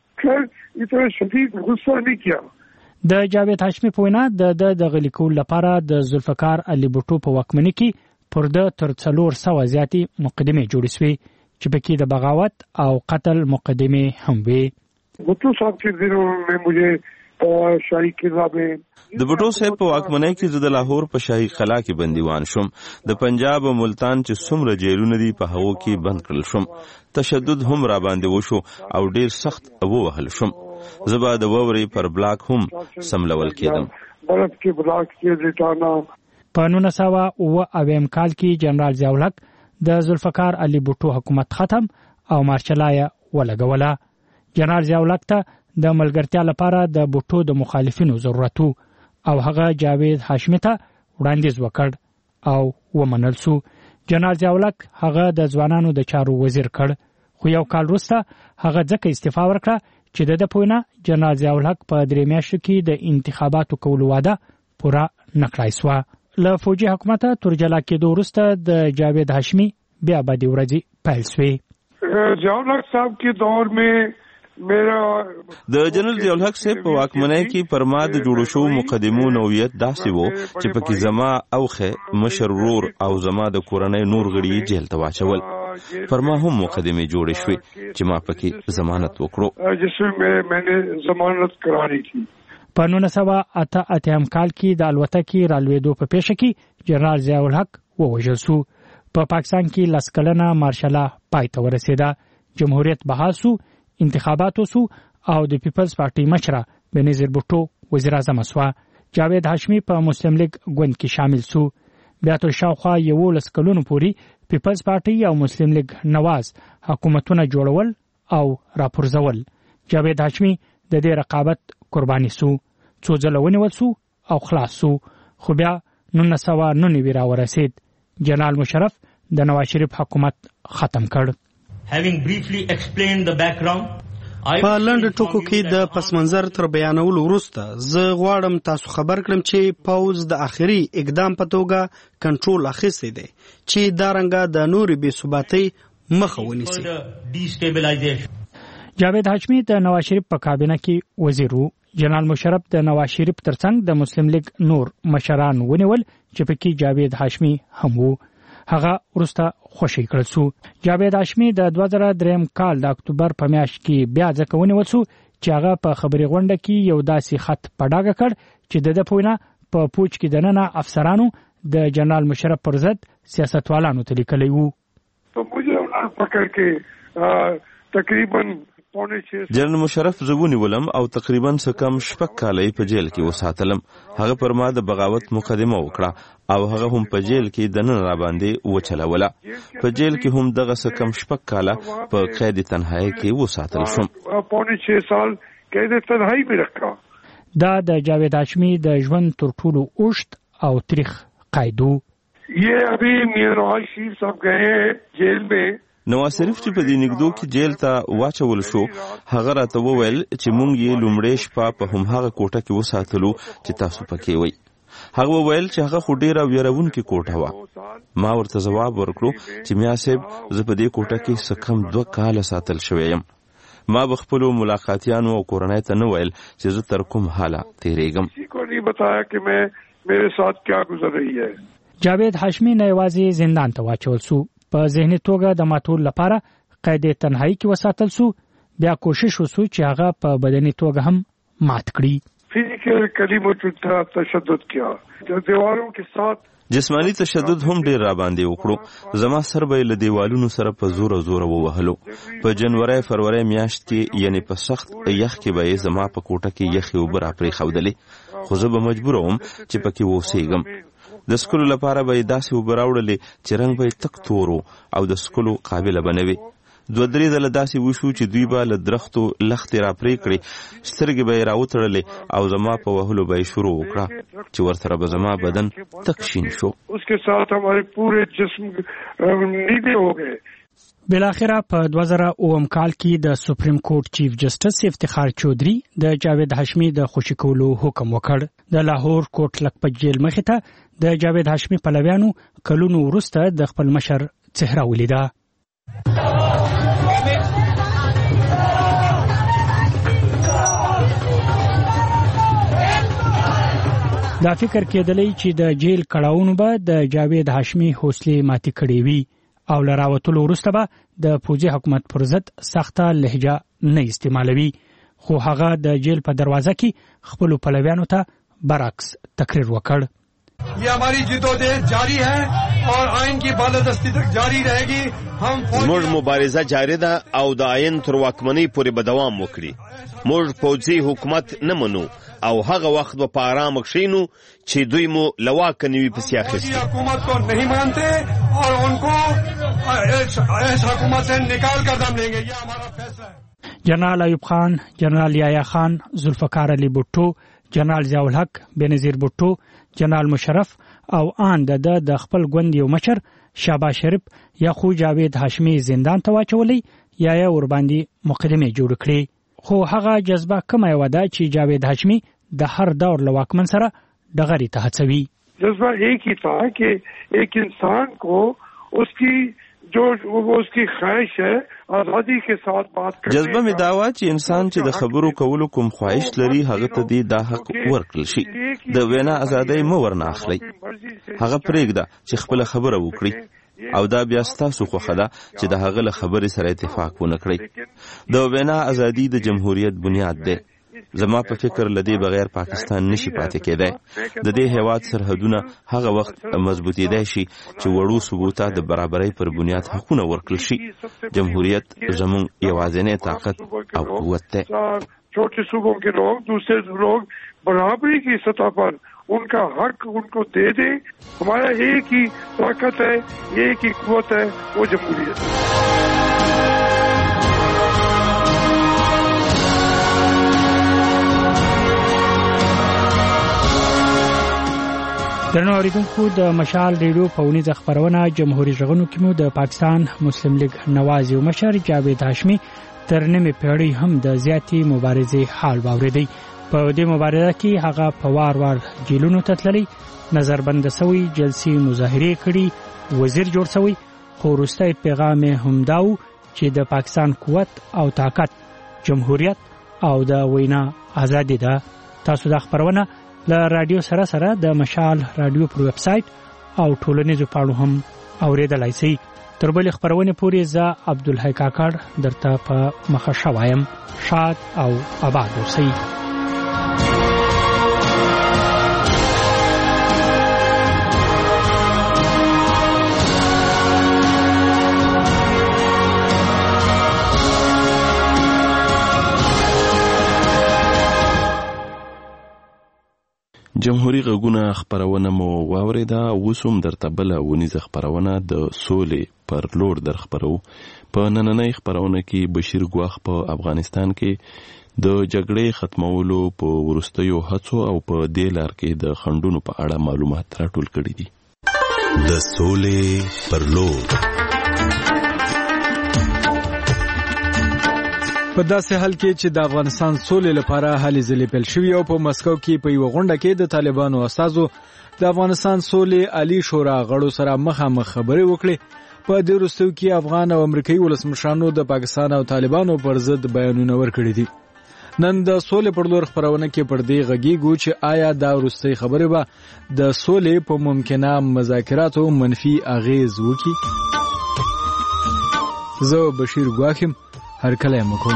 د جاوید هاشمی په وینا د د غلي کول لپاره د ذوالفقار علي بوټو په واکمنۍ کې پر د تر څلور سوه زیاتې مقدمې جوړې شوې چې پکې د بغاوت او قتل مقدمې هم وې. بوټو صاحب کې دنو مې مجھے شاهي قلعه में د بوټو صاحب په واکمنۍ کې زه د لاهور په شاهي قلعه کې بندیوان شوم. د پنجاب او ملتان چې څومره جیلونه دي په هغو کې بند کړل شوم. تشدد هم را باندې وشو او ډیر سخت ووهل شوم. زه به د ووري پر بلاک هم سملول کېدم. برف کې بلاک کې ریټانا. په نولس سوه اوه اویم کال کې جنرال ضیاءالحق د ذوالفقار علي بوټو حکومت ختم او مارشلا یې ولګوله. جنرال ضیاءالحق ته د ملګرتیا لپاره د بوټو د مخالفینو ضرورت او هغه جاوید هاشمی ته وړاندیز وکړ او ومنل سو. جنرال ضیاءالحق هغه د ځوانانو د چارو وزیر کړ. خو یو کال وروسته هغه ځکه استعفا ورکړه چې د ده په وینا جنرال ضیاءالحق په درې میاشتو کې د انتخاباتو کولو واده پوره نه کړای سوه. له فوجي حکومت تر جلا کېدو وروسته د جاوید هاشمی بیا بدې ورځې پیل شوې. ضیاءالحق صاحب کے دور میں د جنرال ضیاءالحق صاحب په واکمنۍ کې پر ما د جوړو شو مقدمو نوعیت داسې وو چې پکې زما اوخه مشر ورور او زما د کورنۍ نور غړي جیل ته واچول. پر ما هم مقدمې جوړې شوې چې ما پکې ضمانت وکړو. جسمه میں نے ضمانت کرانی تھی. په نولس سوه اته اتم کال کې د الوتکې رالوېدو په پیښه کې جنرال ضیاءالحق ووژل سو. په پاکستان کې لس کلنه مارشلا پای ته ورسېده. جمهوریت بحال سو، انتخابات وسو او د پیپلز پارټي مشره بنظیر بوټو وزیر اعظم شو. جاوید هاشمی په مسلم لیگ ګوند کې شامل سو. بیا تر شاوخوا یولس کلونو پورې پیپلز پارټي او مسلم لیگ نواز حکومتونه جوړول او راپرځول. جاوید هاشمی د دې رقابت قرباني سو. څو ځله ونیول سو او خلاص سو. خو بیا نولس سوه نهه نوي راورسېد. جنرال مشرف د نواز شریف حکومت ختم کړ. په لنډ ټکو کې د پس منظر تر بیانولو وروسته زه غواړم تاسو خبر کړم چې پوز د آخري اقدام په توګه کنټرول اخیستی دی چې دا رنګه د نورې بې ثباتۍ مخه ونیسي. جاوید هاشمی د نواز شریف په کابینه کې وزیر وو. جنرال مشرف د نواز شریف ترڅنګ د مسلم لیگ نور مشران ونیول چې پکې جاوید هاشمی هم وو. هغه ورسته خوشی کړل سو. جاوید هاشمی د دوه زره دریم کال د اکتوبر په میاشت کې بیا ځکه ونیول سو چې هغه په خبري غونډه کې یو داسې خط پډاګه کړ چې د د پوینا په پوچ کې د ننه افسرانو د جنرال مشرف پر ضد سیاستوالانو ته لیکلی وو. په موږ پکړ کې تقریبا جنرال مشرف زغونی ولم او تقریبا سکم شپږ کالې په جیل کې وساتلم. هغه پر ما د بغاوت مقدمه وکړه او هغه هم په جیل کې د نن را باندې وچلوله. په جیل کې هم دغه سکم شپږ کاله په قید تنهایی کې وساتل شوم. پونه چھ سال قید تنهایی میں رکھا. دا د جاوید هاشمی د ژوند تر ټولو اوږد او تاریخ قیدو. یہ ابھی میر نواز شریف صاحب گئے جیل میں. نواز شریف چې په دې نګدو کې جیل ته واچول شو هغه راته وویل چې مونږ یې لومړی شپه په همهغه کوټه کې وساتلو چې تاسو پکې وئ. هغه وویل چې هغه خو ډېره ویرونکې کوټه وه. ما ورته ځواب ورکړو چې میا صاحب زه په دې کوټه کې څه کم دوه کاله ساتل شوی یم. ما به خپلو ملاقاتیانو او کورنۍ ته نه ویل چې زه تر کوم حاله تېرېږم. جاوید هاشمی نه یوازې زندان ته واچول سو، په ذهني توګه د ماتول لپاره قید تنهایی کې وساتل سو. بیا کوشش وسو چې هغه په بدني توګه هم مات کړي. فزیکل کلمو ته تشدد کیا د دیوالونو کې سات جسمانی تشدد هم ډیر را باندې وکړو. زما سر به له دیوالونو سره په زور زور ووهلو. په جنوري فروری میاشت کې یعنی په سخت یخ کې به زما په کوټه کې یخي اوبه را پرې خودلې، خو زه به مجبور وم چې پکې ووسېږم. د سکلو لپاره به داسې اوبه راوړلې چې رنګ به تک تورو او د سکلو قابله به نه وي. دوه درې ځله داسې وشو چې دوی به له درختو لختې را پرې کړې، سترګې به یې راوتړلې او زما په وهلو به یې شروع وکړه چې ورسره به زما بدن تک شین شو. بالاخره په دوه زره اووم کال کې د سپریم کورټ چیف جسټس افتخار چودھری د جاوید هاشمی د خوشی کولو حکم وکړ. د لاهور کوټ لکپت جیل مخې ته د جاوید هاشمی پلویانو کلونو وروسته د خپل مشر څهره ولیده. دا فکر کېدلی چې د جیل کړاوونو به د جاوید هاشمی حوصلې ماتې کړې وي او له راوتلو وروسته به د پوځي حکومت پر ضد سخته لهجه نه استعمالوي. خو هغه د جیل په دروازه کې خپلو پلویانو ته برعکس تقریر وکړ. یہ ہماری جدوجہد جاری ہے اور آئین کی بالادستی تک جاری رہے گی. ہم زموږ مبارزه جاری ده او د آئین تر واکمنۍ پورې به دوام وکړي. موږ پوځي حکومت نه منو او هغه وخت به په آرام کښینو چې دوی مو له واکه نه وي پسې اخیستي. حکومت کو نہیں مانتے اور ان کو اس حکومت سے نکال کر دم لیں گے. یہ ہمارا فیصلہ ہے. جنرال ایوب خان، جنرال یحیی خان، ذوالفقار علی بوټو، جنرال ضیاء الحق، بنظیر بوټو، جنرال مشرف او آن د د خپل ګوند یو مشر شهباز شریف یا خو جاوید هاشمی زندان ته واچولی یا یا ور باندې مقدمه جوړ کړي. خو هغه جذبه کومه و ده چې جاوید هاشمی د هر دور له واکمن سره ډغري ته هڅوي. جذبه ایک ہی تھا کہ ایک انسان کو اس کی جو وہ اس کی خواہش ہے آزادی کے ساتھ بات کرنے. جذبه می دا و چې انسان چې د خبرو کولو کوم خواهش لري هغه ته دی دا حق ورکړل شي. د وینا ازادۍ مو ورنه اخلي. هغه پرېږده چې خپل خبره وکړي او دا بیا ستاسو خوښه ده چې د هغه له خبرې سره اتفاق ونه کړئ. د وینا ازادي د جمهوریت بنیاد ده. زما په فکر لدی بغیر پاکستان نشي پاتې کېدای. د دې هیواد سرحدونه هغه وخت مضبوطېدای شي چې وړو صوبو ته د برابرۍ پر بنیاد حقونه ورکړل شي. جمهوریت زموږ یوازینی طاقت او قوت ده. چھوٹے صوبوں کے لوگ دوسرے لوگ برابری کی سطح پر ان کا حق ان کو دے دیں. ہمارا ایک ہی طاقت ہے، ایک ہی قوت ہے، وہ جمہوریت ہے. درنو اوریدونکو، د مشال ریډیو په ونیزه خبرونه جمهوریت ژغونو کې مو د پاکستان مسلم لیگ نواز یو مشر جاوید هاشمی تر نیمه پیړۍ هم د زیاتې مبارزې حال واوریدي. په دې مبارزه کې هغه په وار وار جیلونو ته تللی، نظربند سوی، جلسې مظاهرې کړي، وزیر جوړ سوی. خو وروستی پیغام هم داو چې د پاکستان قوت او طاقت جمهوریت او د وینا ازادي ده. تاسو دا خبرونه له رادیو سره سره د مشال رادیو پر ویب سټ او ټولنیزو پاڼو هم اوریدلای شئ. تر بلې خبرونه پورې زه عبدالحی کاکړ درته په مخه شوایم. شاد او آباد اوسئ. جمهوریت غږونه خبرونه مو واوریده. وسوم درته بل ونیزه خبرونه د سولې پر لور در خبرو. په نننۍ خبرونه کې بشیر ګواخ په افغانستان کې د جګړې ختمولو په ورستیو هڅو او په دې لار کې د خنډونو په اړه معلومات راټول کړي دي. د سولې پر لور. په داسې حال کې چې د افغانستان سولې لپاره هلې ځلې پیل شوې او په مسکو کې په یوه غونډه کې د طالبانو استازو د افغانستان سولې عالی شورا غړو سره مخامخ خبرې وکړې. په دې وروستیو کې افغان او امریکایي ولسمشرانو د پاکستان او طالبانو پر ضد بیانونه ورکړي دي. نن د سولې پر لور خبرونه کې پر دې غږیږو چې آیا دا وروستۍ خبرې به د سولې په ممکنه مذاکراتو منفي اغیز وکړي. زه بشیر ګواخم هر کله مکوم.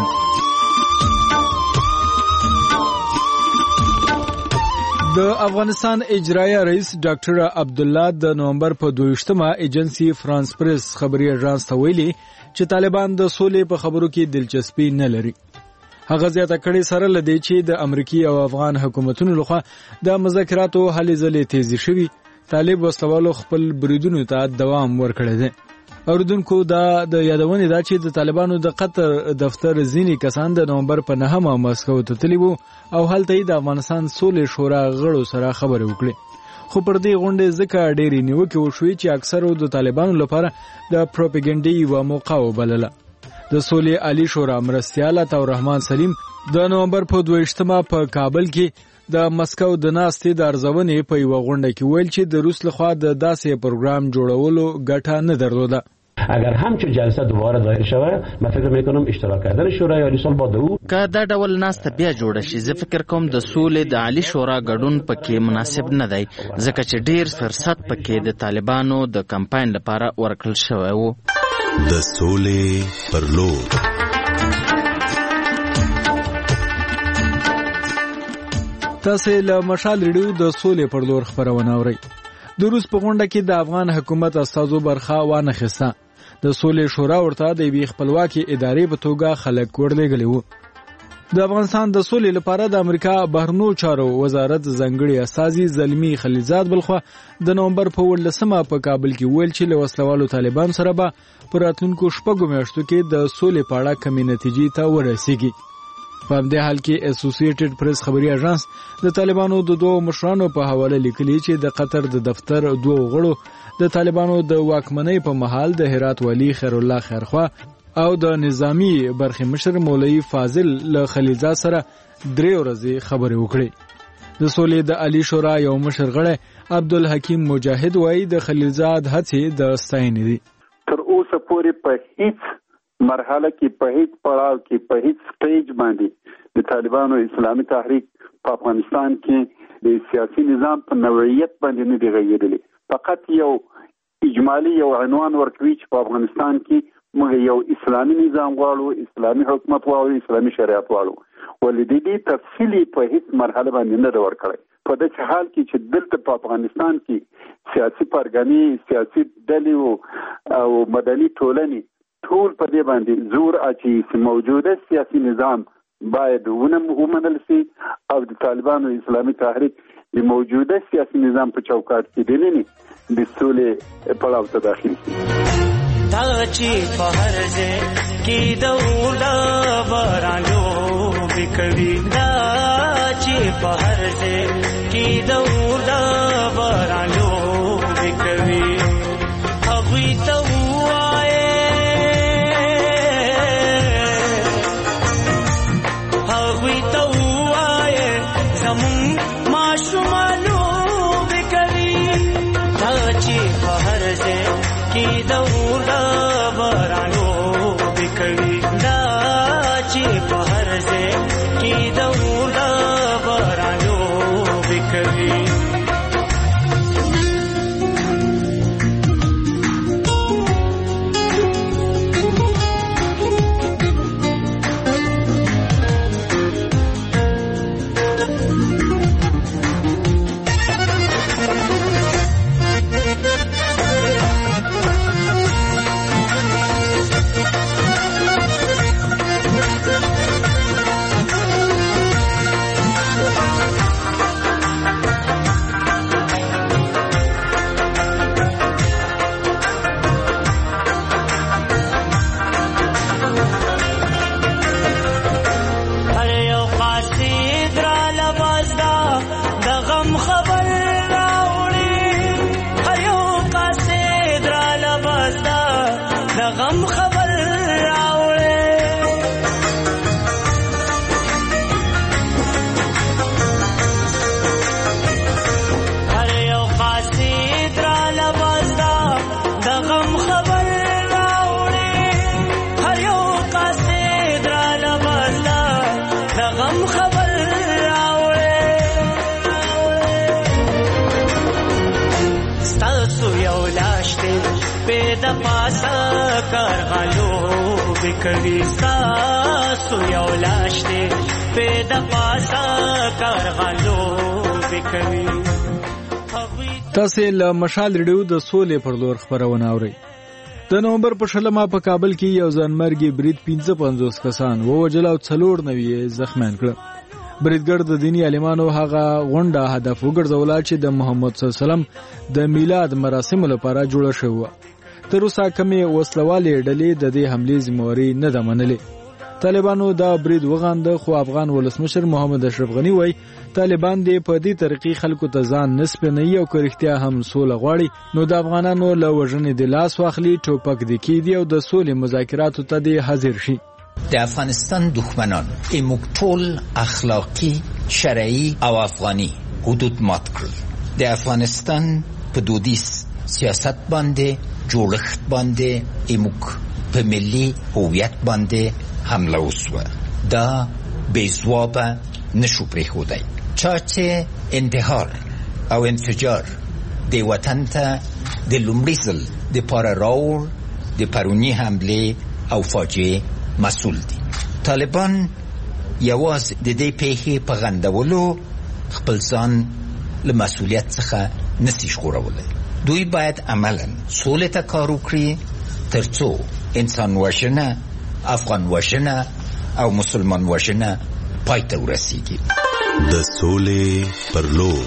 د افغانستان اجرایه رئیس ډاکټر عبد الله د نومبر په دویشتمه ایجنسی فرانس پریس خبري اژانس ته ویلي چې طالبان د سولې په خبرو کې دلچسپي نه لري. هغه زیاته کړې سره لدی چې د امریکای او افغان حکومتونو لخوا د مذاکراتو هلې ځلې تیزی شوي. طالب وسلوالو خپل بریدونو ته دوام ورکړی دی. اوردونکو دا د یادونې دا چې د طالبانو د قطر دفتر ځینې کسان د نومبر په نهمه مسکو ته تللي وو او هلته د افغانستان سولې شورا غړو سره خبرې وکړې. خو پر دې غونډې ځکه ډېرې نیوکې وشوې چې اکثرو د طالبانو لپاره د پروپاګاندا یوه موقع وبلله. د سولې عالی شورا مرستیال عطا الرحمن سلیم د نومبر په دویشتمه په کابل کې د مسکو د ناستې د ارزونې په یوه غونډه کې ویل چې د روس لخوا د داسې پروګرام جوړولو ګټه نه درلوده. اگر همچون جلسه دوباره دایر شود من فکر میکنم اشتراک کردن شورای عالی صلح با دو که دا ډول ناسته بیا جوړه شي زه فکر کوم د سولې د عالی شورا ګډون پکې مناسب نه دی ځکه چې ډیر فرصت پکې د طالبانو د کمپاین لپاره ورکړل شوی وو. د سولې پر لور. تاسو له مشال ریډیو د سولې پر لور خبرونه اورئ. د روس په غونډه کې د افغان حکومت استازو برخه وانه خسته. د سولې شورا ورته د یوې خپلواکي ادارې په توګه خلک ورلېږلي وو. د افغانستان د سولې لپاره د امریکا بهرنیو چارو وزارت ځانګړي استازي زلمی خلیلزاد بلخوا د نومبر په ولسمه په کابل کې ویل چې له وسلوالو طالبان سره به په راتلونکو شپږو میاشتو کې د سولې په اړه کمې نتیجې ته ورسیږي. په همدې حال کې اسوسییټډ پریس خبري اژانس د طالبانو د دوه مشرانو په حواله لیکلي چې د قطر د دفتر دوه غړو د طالبانو د واکمنۍ په مهال د هرات والی خیر الله خیرخوا او د نظامی برخې مشر مولوی فاضل له خلیلزاد سره درې ورځې خبرې وکړې. د سولې د عالی شورا یو مشر غړی عبدالحکیم مجاهد وایي د خلیلزاد هڅې د ستاینې دي. تر اوسه پورې په هیڅ مرحله کې په هیڅ پړاو کې په هیڅ سټیج باندې د طالبانو اسلامي تحریک په افغانستان کې د سیاسي نظام په نوعیت باندې نه دی غږېدلی. فقط یو اجمالی یو عنوان ورکوي چې په افغانستان کې موږ یو اسلامي نظام غواړو، اسلامي حکومت غواړو، اسلامي شریعت غواړو. ولې د دې تفصیلي په هیڅ مرحله باندې نه دی ورکړی. په داسې حال کې چې دلته په افغانستان کې سیاسي پرګنې، سیاسي ډلې او مدني ټولنې ټول په دې باندې زور اچي چې موجوده سیاسي نظام باید ومنل شي او د طالبانو اسلامي تحریک د موجوده سیاسي نظام په چوکاټ کې دننه د سولې پړاو ته داخل شي. دا چې په هر ځای کې د اوله بارانو بکوي، دا چې په هر ځای کې د اوله بارانو بکوي، هغوی ته ووایې هغوی ته ووایې زمونږ ماشومانو بکوي، دا چې په هر ځای کې د د غم خبر راوړې د پاسه کرغلو بکوي ساسو یو لاش دی په د پاسه کرغلو بکوي. تاسو له مشال ریډیو د سولې پر لور خبرونه اورئ. د نومبر په شلمه په کابل کې یو ځانمرګي برید پنځه پنځوس کسان ووژل او څلور نوي زخمیان کړل. بریدګر د دینی عالمانو هغه غونډه هدف وګرځوله چې د محمد صلی الله علیه وسلم د میلاد مراسم لپاره جوړه شوه. تر اوسه کومې وسلوالې ډلې د دې حملې ذمہواري نه ده منلې. طالبانو دا برید وغانده خو افغان ولسمشر محمد اشرف غنی وای طالبان دې په دې طریقې خلکو ته ځان نسب نه یو کړختیا هم سوله غواړي نو د افغانانو له وژنې د لاس واخلي ټوپک د کیدی او د سولې مذاکراتو ته دې حاضر شي. د افغانستان دښمنان ایموک ټول اخلاقی شرعي او افغاني حدود مات کړل. د افغانستان په دودیز سیاست باندې جوړښت باندې ایموک په ملي هویت باندې حمله وسوه. دا بې ځوابه نشو پرېښودی. چا چې انتحار او انفجار د وطن ته د لومړي ځل دپاره راوړ د پروني حملې او فاجعې مسئول دي. طالبان یوازې د دې پیښې په غندولو خپل ځان له مسئولیت څخه نسي ژغورلی. دوی باید عملا سولې ته کار وکړي ترڅو انسان وژنه، افغان وژنه او مسلمان وژنه پای ته ورسیږي. د سولې پر لور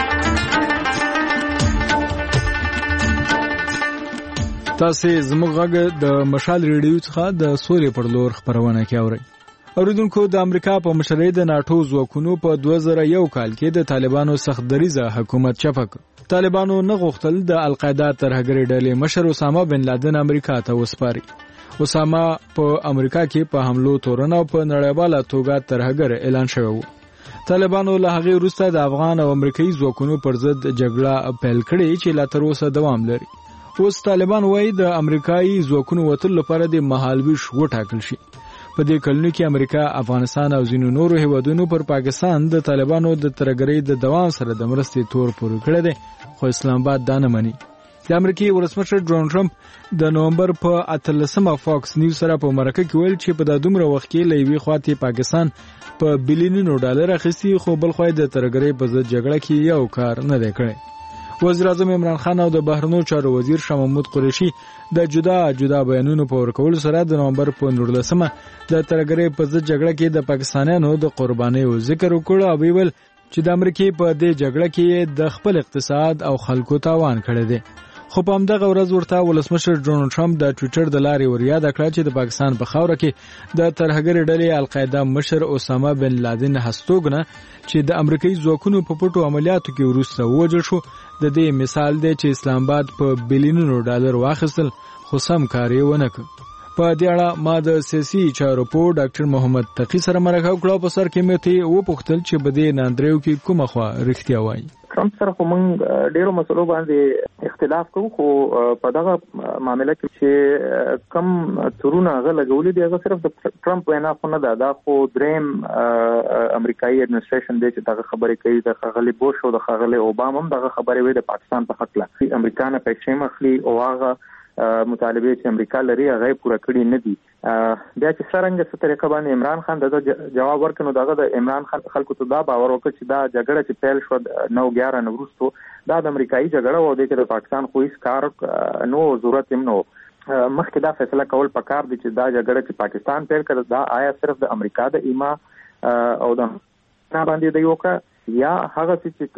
تاسو زموږ غږ د مشال ریډیو څخه د سولې پر لور خبرونه کوي. اوریدونکو د امریکا په مشرۍ د ناتو ځواکونو په دوه زره یو کال کې د طالبانو سخت دریزه حکومت چپک. طالبانو نه غوښتل د القاعده ترهګرۍ ډلې مشر اسامه بن لادن امریکا ته وسپاري. اسامه په امریکا کې په حملو تورن او په نړیواله توګه ترهګر اعلان شوی و. طالبانو له هغه وروسته د افغان او امریکایي ځواکونو پر ضد جګړه پیل کړې چې لا تر اوسه دوام لري. اوس طالبان وایي د امریکایي ځواکونو وتلو لپاره د مهالویش وټاکل شي. په دې کلونو کې امریکا، افغانستان او ځینو نورو هیوادونو پر پاکستان د طالبانو د ترهګرۍ د دوام سره د مرستې تور پورې کړی دی خو اسلام آباد دا نه مني. د امریکای ولسمشر ډونالد ټرمپ د نومبر په اتلسمه فاکس نیوز سره په مرکه کې ویل چې په دومره وخت کې له یوې خواته پاکستان په بلیونونو ډالر اخیستي خو بل خو د ترهګرۍ په ضد جګړه کې یو کار نه دی کړی. وزیر اعظم عمران خان او د بهرنیو چارو وزیر شاه محمود قریشي د جدا جدا بیانونو په ورکولو سره د نومبر په نولسمه د ترهګرۍ په ضد جګړه کې د پاکستانیانو د قربانیو ذکر وکړ او ویل چې د امریکای په دې جګړه کې د خپل اقتصاد او خلکو تاوان کړی دی. خو په همدغه ورځ ورته ولسمشر ډونالد ټرمپ د ټوئیټر د لارې وریاد کړ چې د پاکستان په خاوره کې د ترهګرۍ ډلې القاعده مشر اسامه بن لادن هستوګنه چې د امریکایي ځواکونو په پټو عملیاتو کې وروسته ووژل شو د دې مثال دی چې اسلام آباد په بلیونونو ډالر واخیستل خو سم کار یې ونه کړ. په دې اړه ما د سیاسي چارو په ډاکټر محمد تقی سره مرکه وکړه. په سر کې مې ته وپوښتل چې په دې ناندریو کې کومه خوا رښتیا وایي. ټرمپ سره خو موږ ډیرو مسلو باندې اختلاف کوو خو په دغه معاملې کې چې کم تورونه هغه لګولې دي هغه صرف د ټرمپ وینا خو نه ده. دا خو دریم امریکایي اډمنسټریشن دی چې دغه خبرې کوي. د ښاغلي بوش او د ښاغلي اوباما هم دغه خبرې وي د پاکستان په حق له امریکا نه پیسې مخلي او هغه مطالبه چې امریکا لري هغه پوره کړی نه دي. بیا چې څنګه څه طریقه باندې عمران خان د جواب ورکړنو دغه د عمران خان خلکو ته دا باور وکړ چې دا جګړه چې پیل شو نو اګیاره نه وروسته دا د امریکایي جګړه و د کې د پاکستان خو هیڅ کار نو ضرورت هم نو مخکې دا فیصله کول پکار دي چې دا جګړه چې پاکستان پیل کړ دا آیا صرف د امریکا د ایما او د نه باندې دی وکړه یا هغه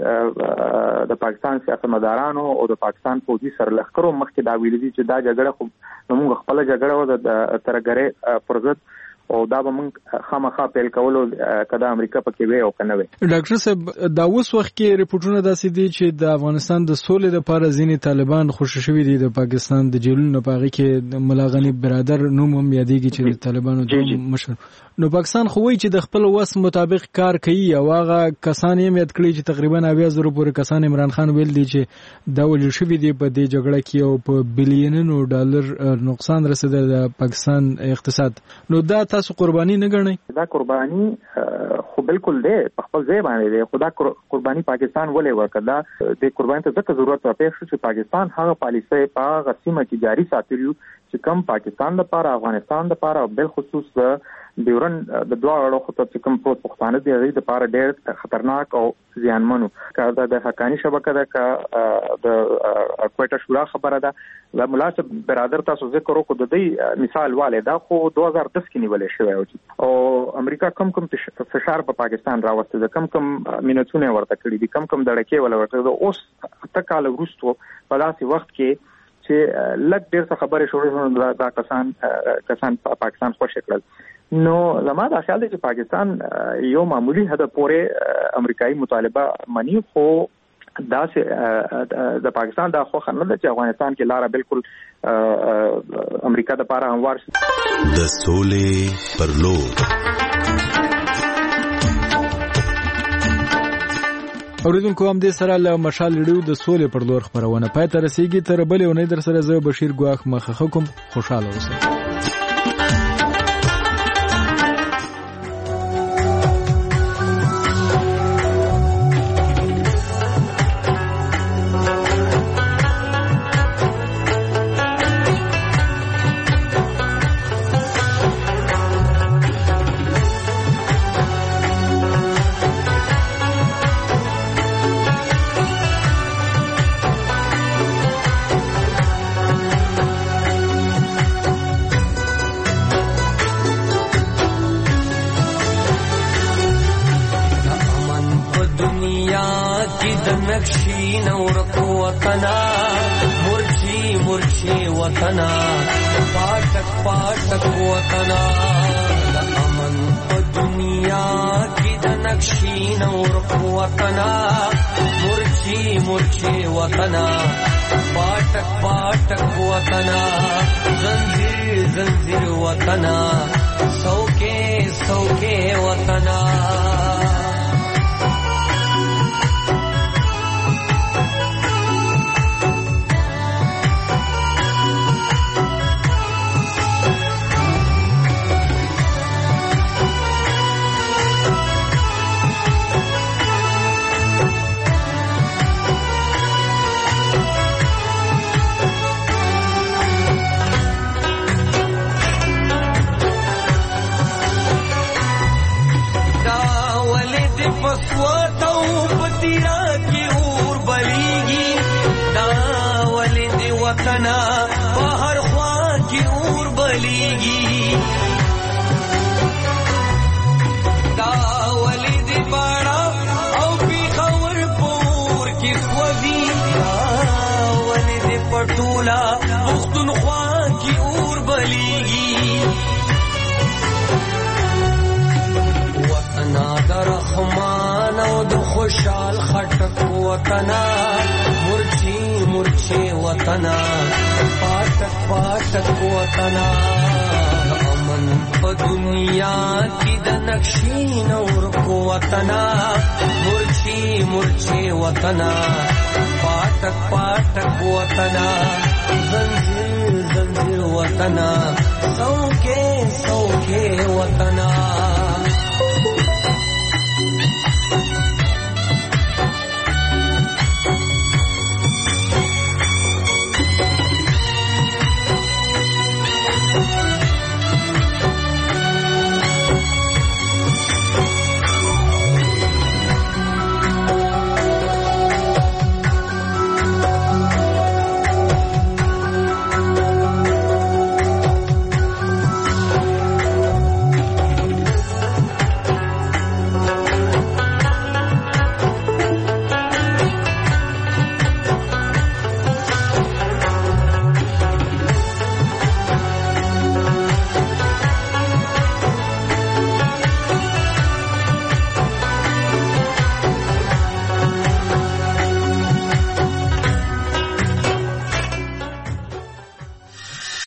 چې د پاکستان سیاستمدارانو او د پاکستان فوجي سرلښکرو مخکې دا ویل دي چې دا جګړه خو موږ خپل جګړه و د ترهګرۍ پر ضد او دا به موږ خامخا پیل کولو کله امریکا پکې وي او کنه وي. ډاکټر صاحب دا اوس وخت کې ریپورتونه داسې دي چې د افغانستان د سولې لپاره ځینې طالبان خوشی شوي دي د پاکستان د جیلونو په هغه کې ملا غنی برادر نوم هم یادېږي چې د طالبانو د مشر. نو پاکستان خو وایي چې د خپل وس مطابق کار کوي او هغه کسان یې یاد کړی چې تقریبا اویا زره پورې کسان عمران خان ویل دي چې دا ولې شوي دي په دې جګړه کې او په بلینونو ډالر نقصان رسیدل د پاکستان اقتصاد. نو دا تاسو قرباني نه ګڼئ؟ دا قرباني خو بالکل دی په خپل ځای باندې دی، خو دا قرباني پاکستان ولې ورکړه؟ دا د قرباني ته ځکه ضرورت راپېښ شو چې پاکستان هغه پالیسۍ په هغه سیمه کې جاري ساتلي چې کوم پاکستان لپاره افغانستان لپاره او بالخصوص د ډیورن د دوه اړخو ته چې کوم پروت پښتانه دی هغې لپاره ډېر خطرناک او زیانمنو. که دا د حقاني شبکه ده که د کویټه شورا خبره ده، د ملا صاحب برادر تاسو ذکر وکړو د دې مثال والے دا خو دوه هزار دس کې نیولې شوی او امریکا کم کم فشار په پاکستان راوسته ده، کم کم مینتونه ورته کړي دي، کم کم دړکې ولا ورته. اوس اته کال وروسته په داسې وخت کې چې لږ ډېر څه خبرې شروع دا کسان کسان پاکستان خوښ کړل. نو زما دا خیال دی چې پاکستان یو معمولی هدف پورې امریکایي مطالبه مني، خو دا چې د پاکستان دا خوښه نه ده چې افغانستان کې لاره بالکل امریکا د پاره هموار شي. د سولې پر لور اوریدونکو هم دې سره له مشال ریډیو د سولې پر لور خبرونه پای ته رسیږي. تر بلې اونۍ در سره زه بشیر ګواخ مخه کوم. خوشاله اوسئ. خوشحال خټک وطنا مرچی مرچی وطنا پاتک پاتک وطنا امن په دنیا کې د نقشې نور کو وطنا مرچی مرچی وطنا پاتک پاتک وطنا زنجیر زنجیر وطنا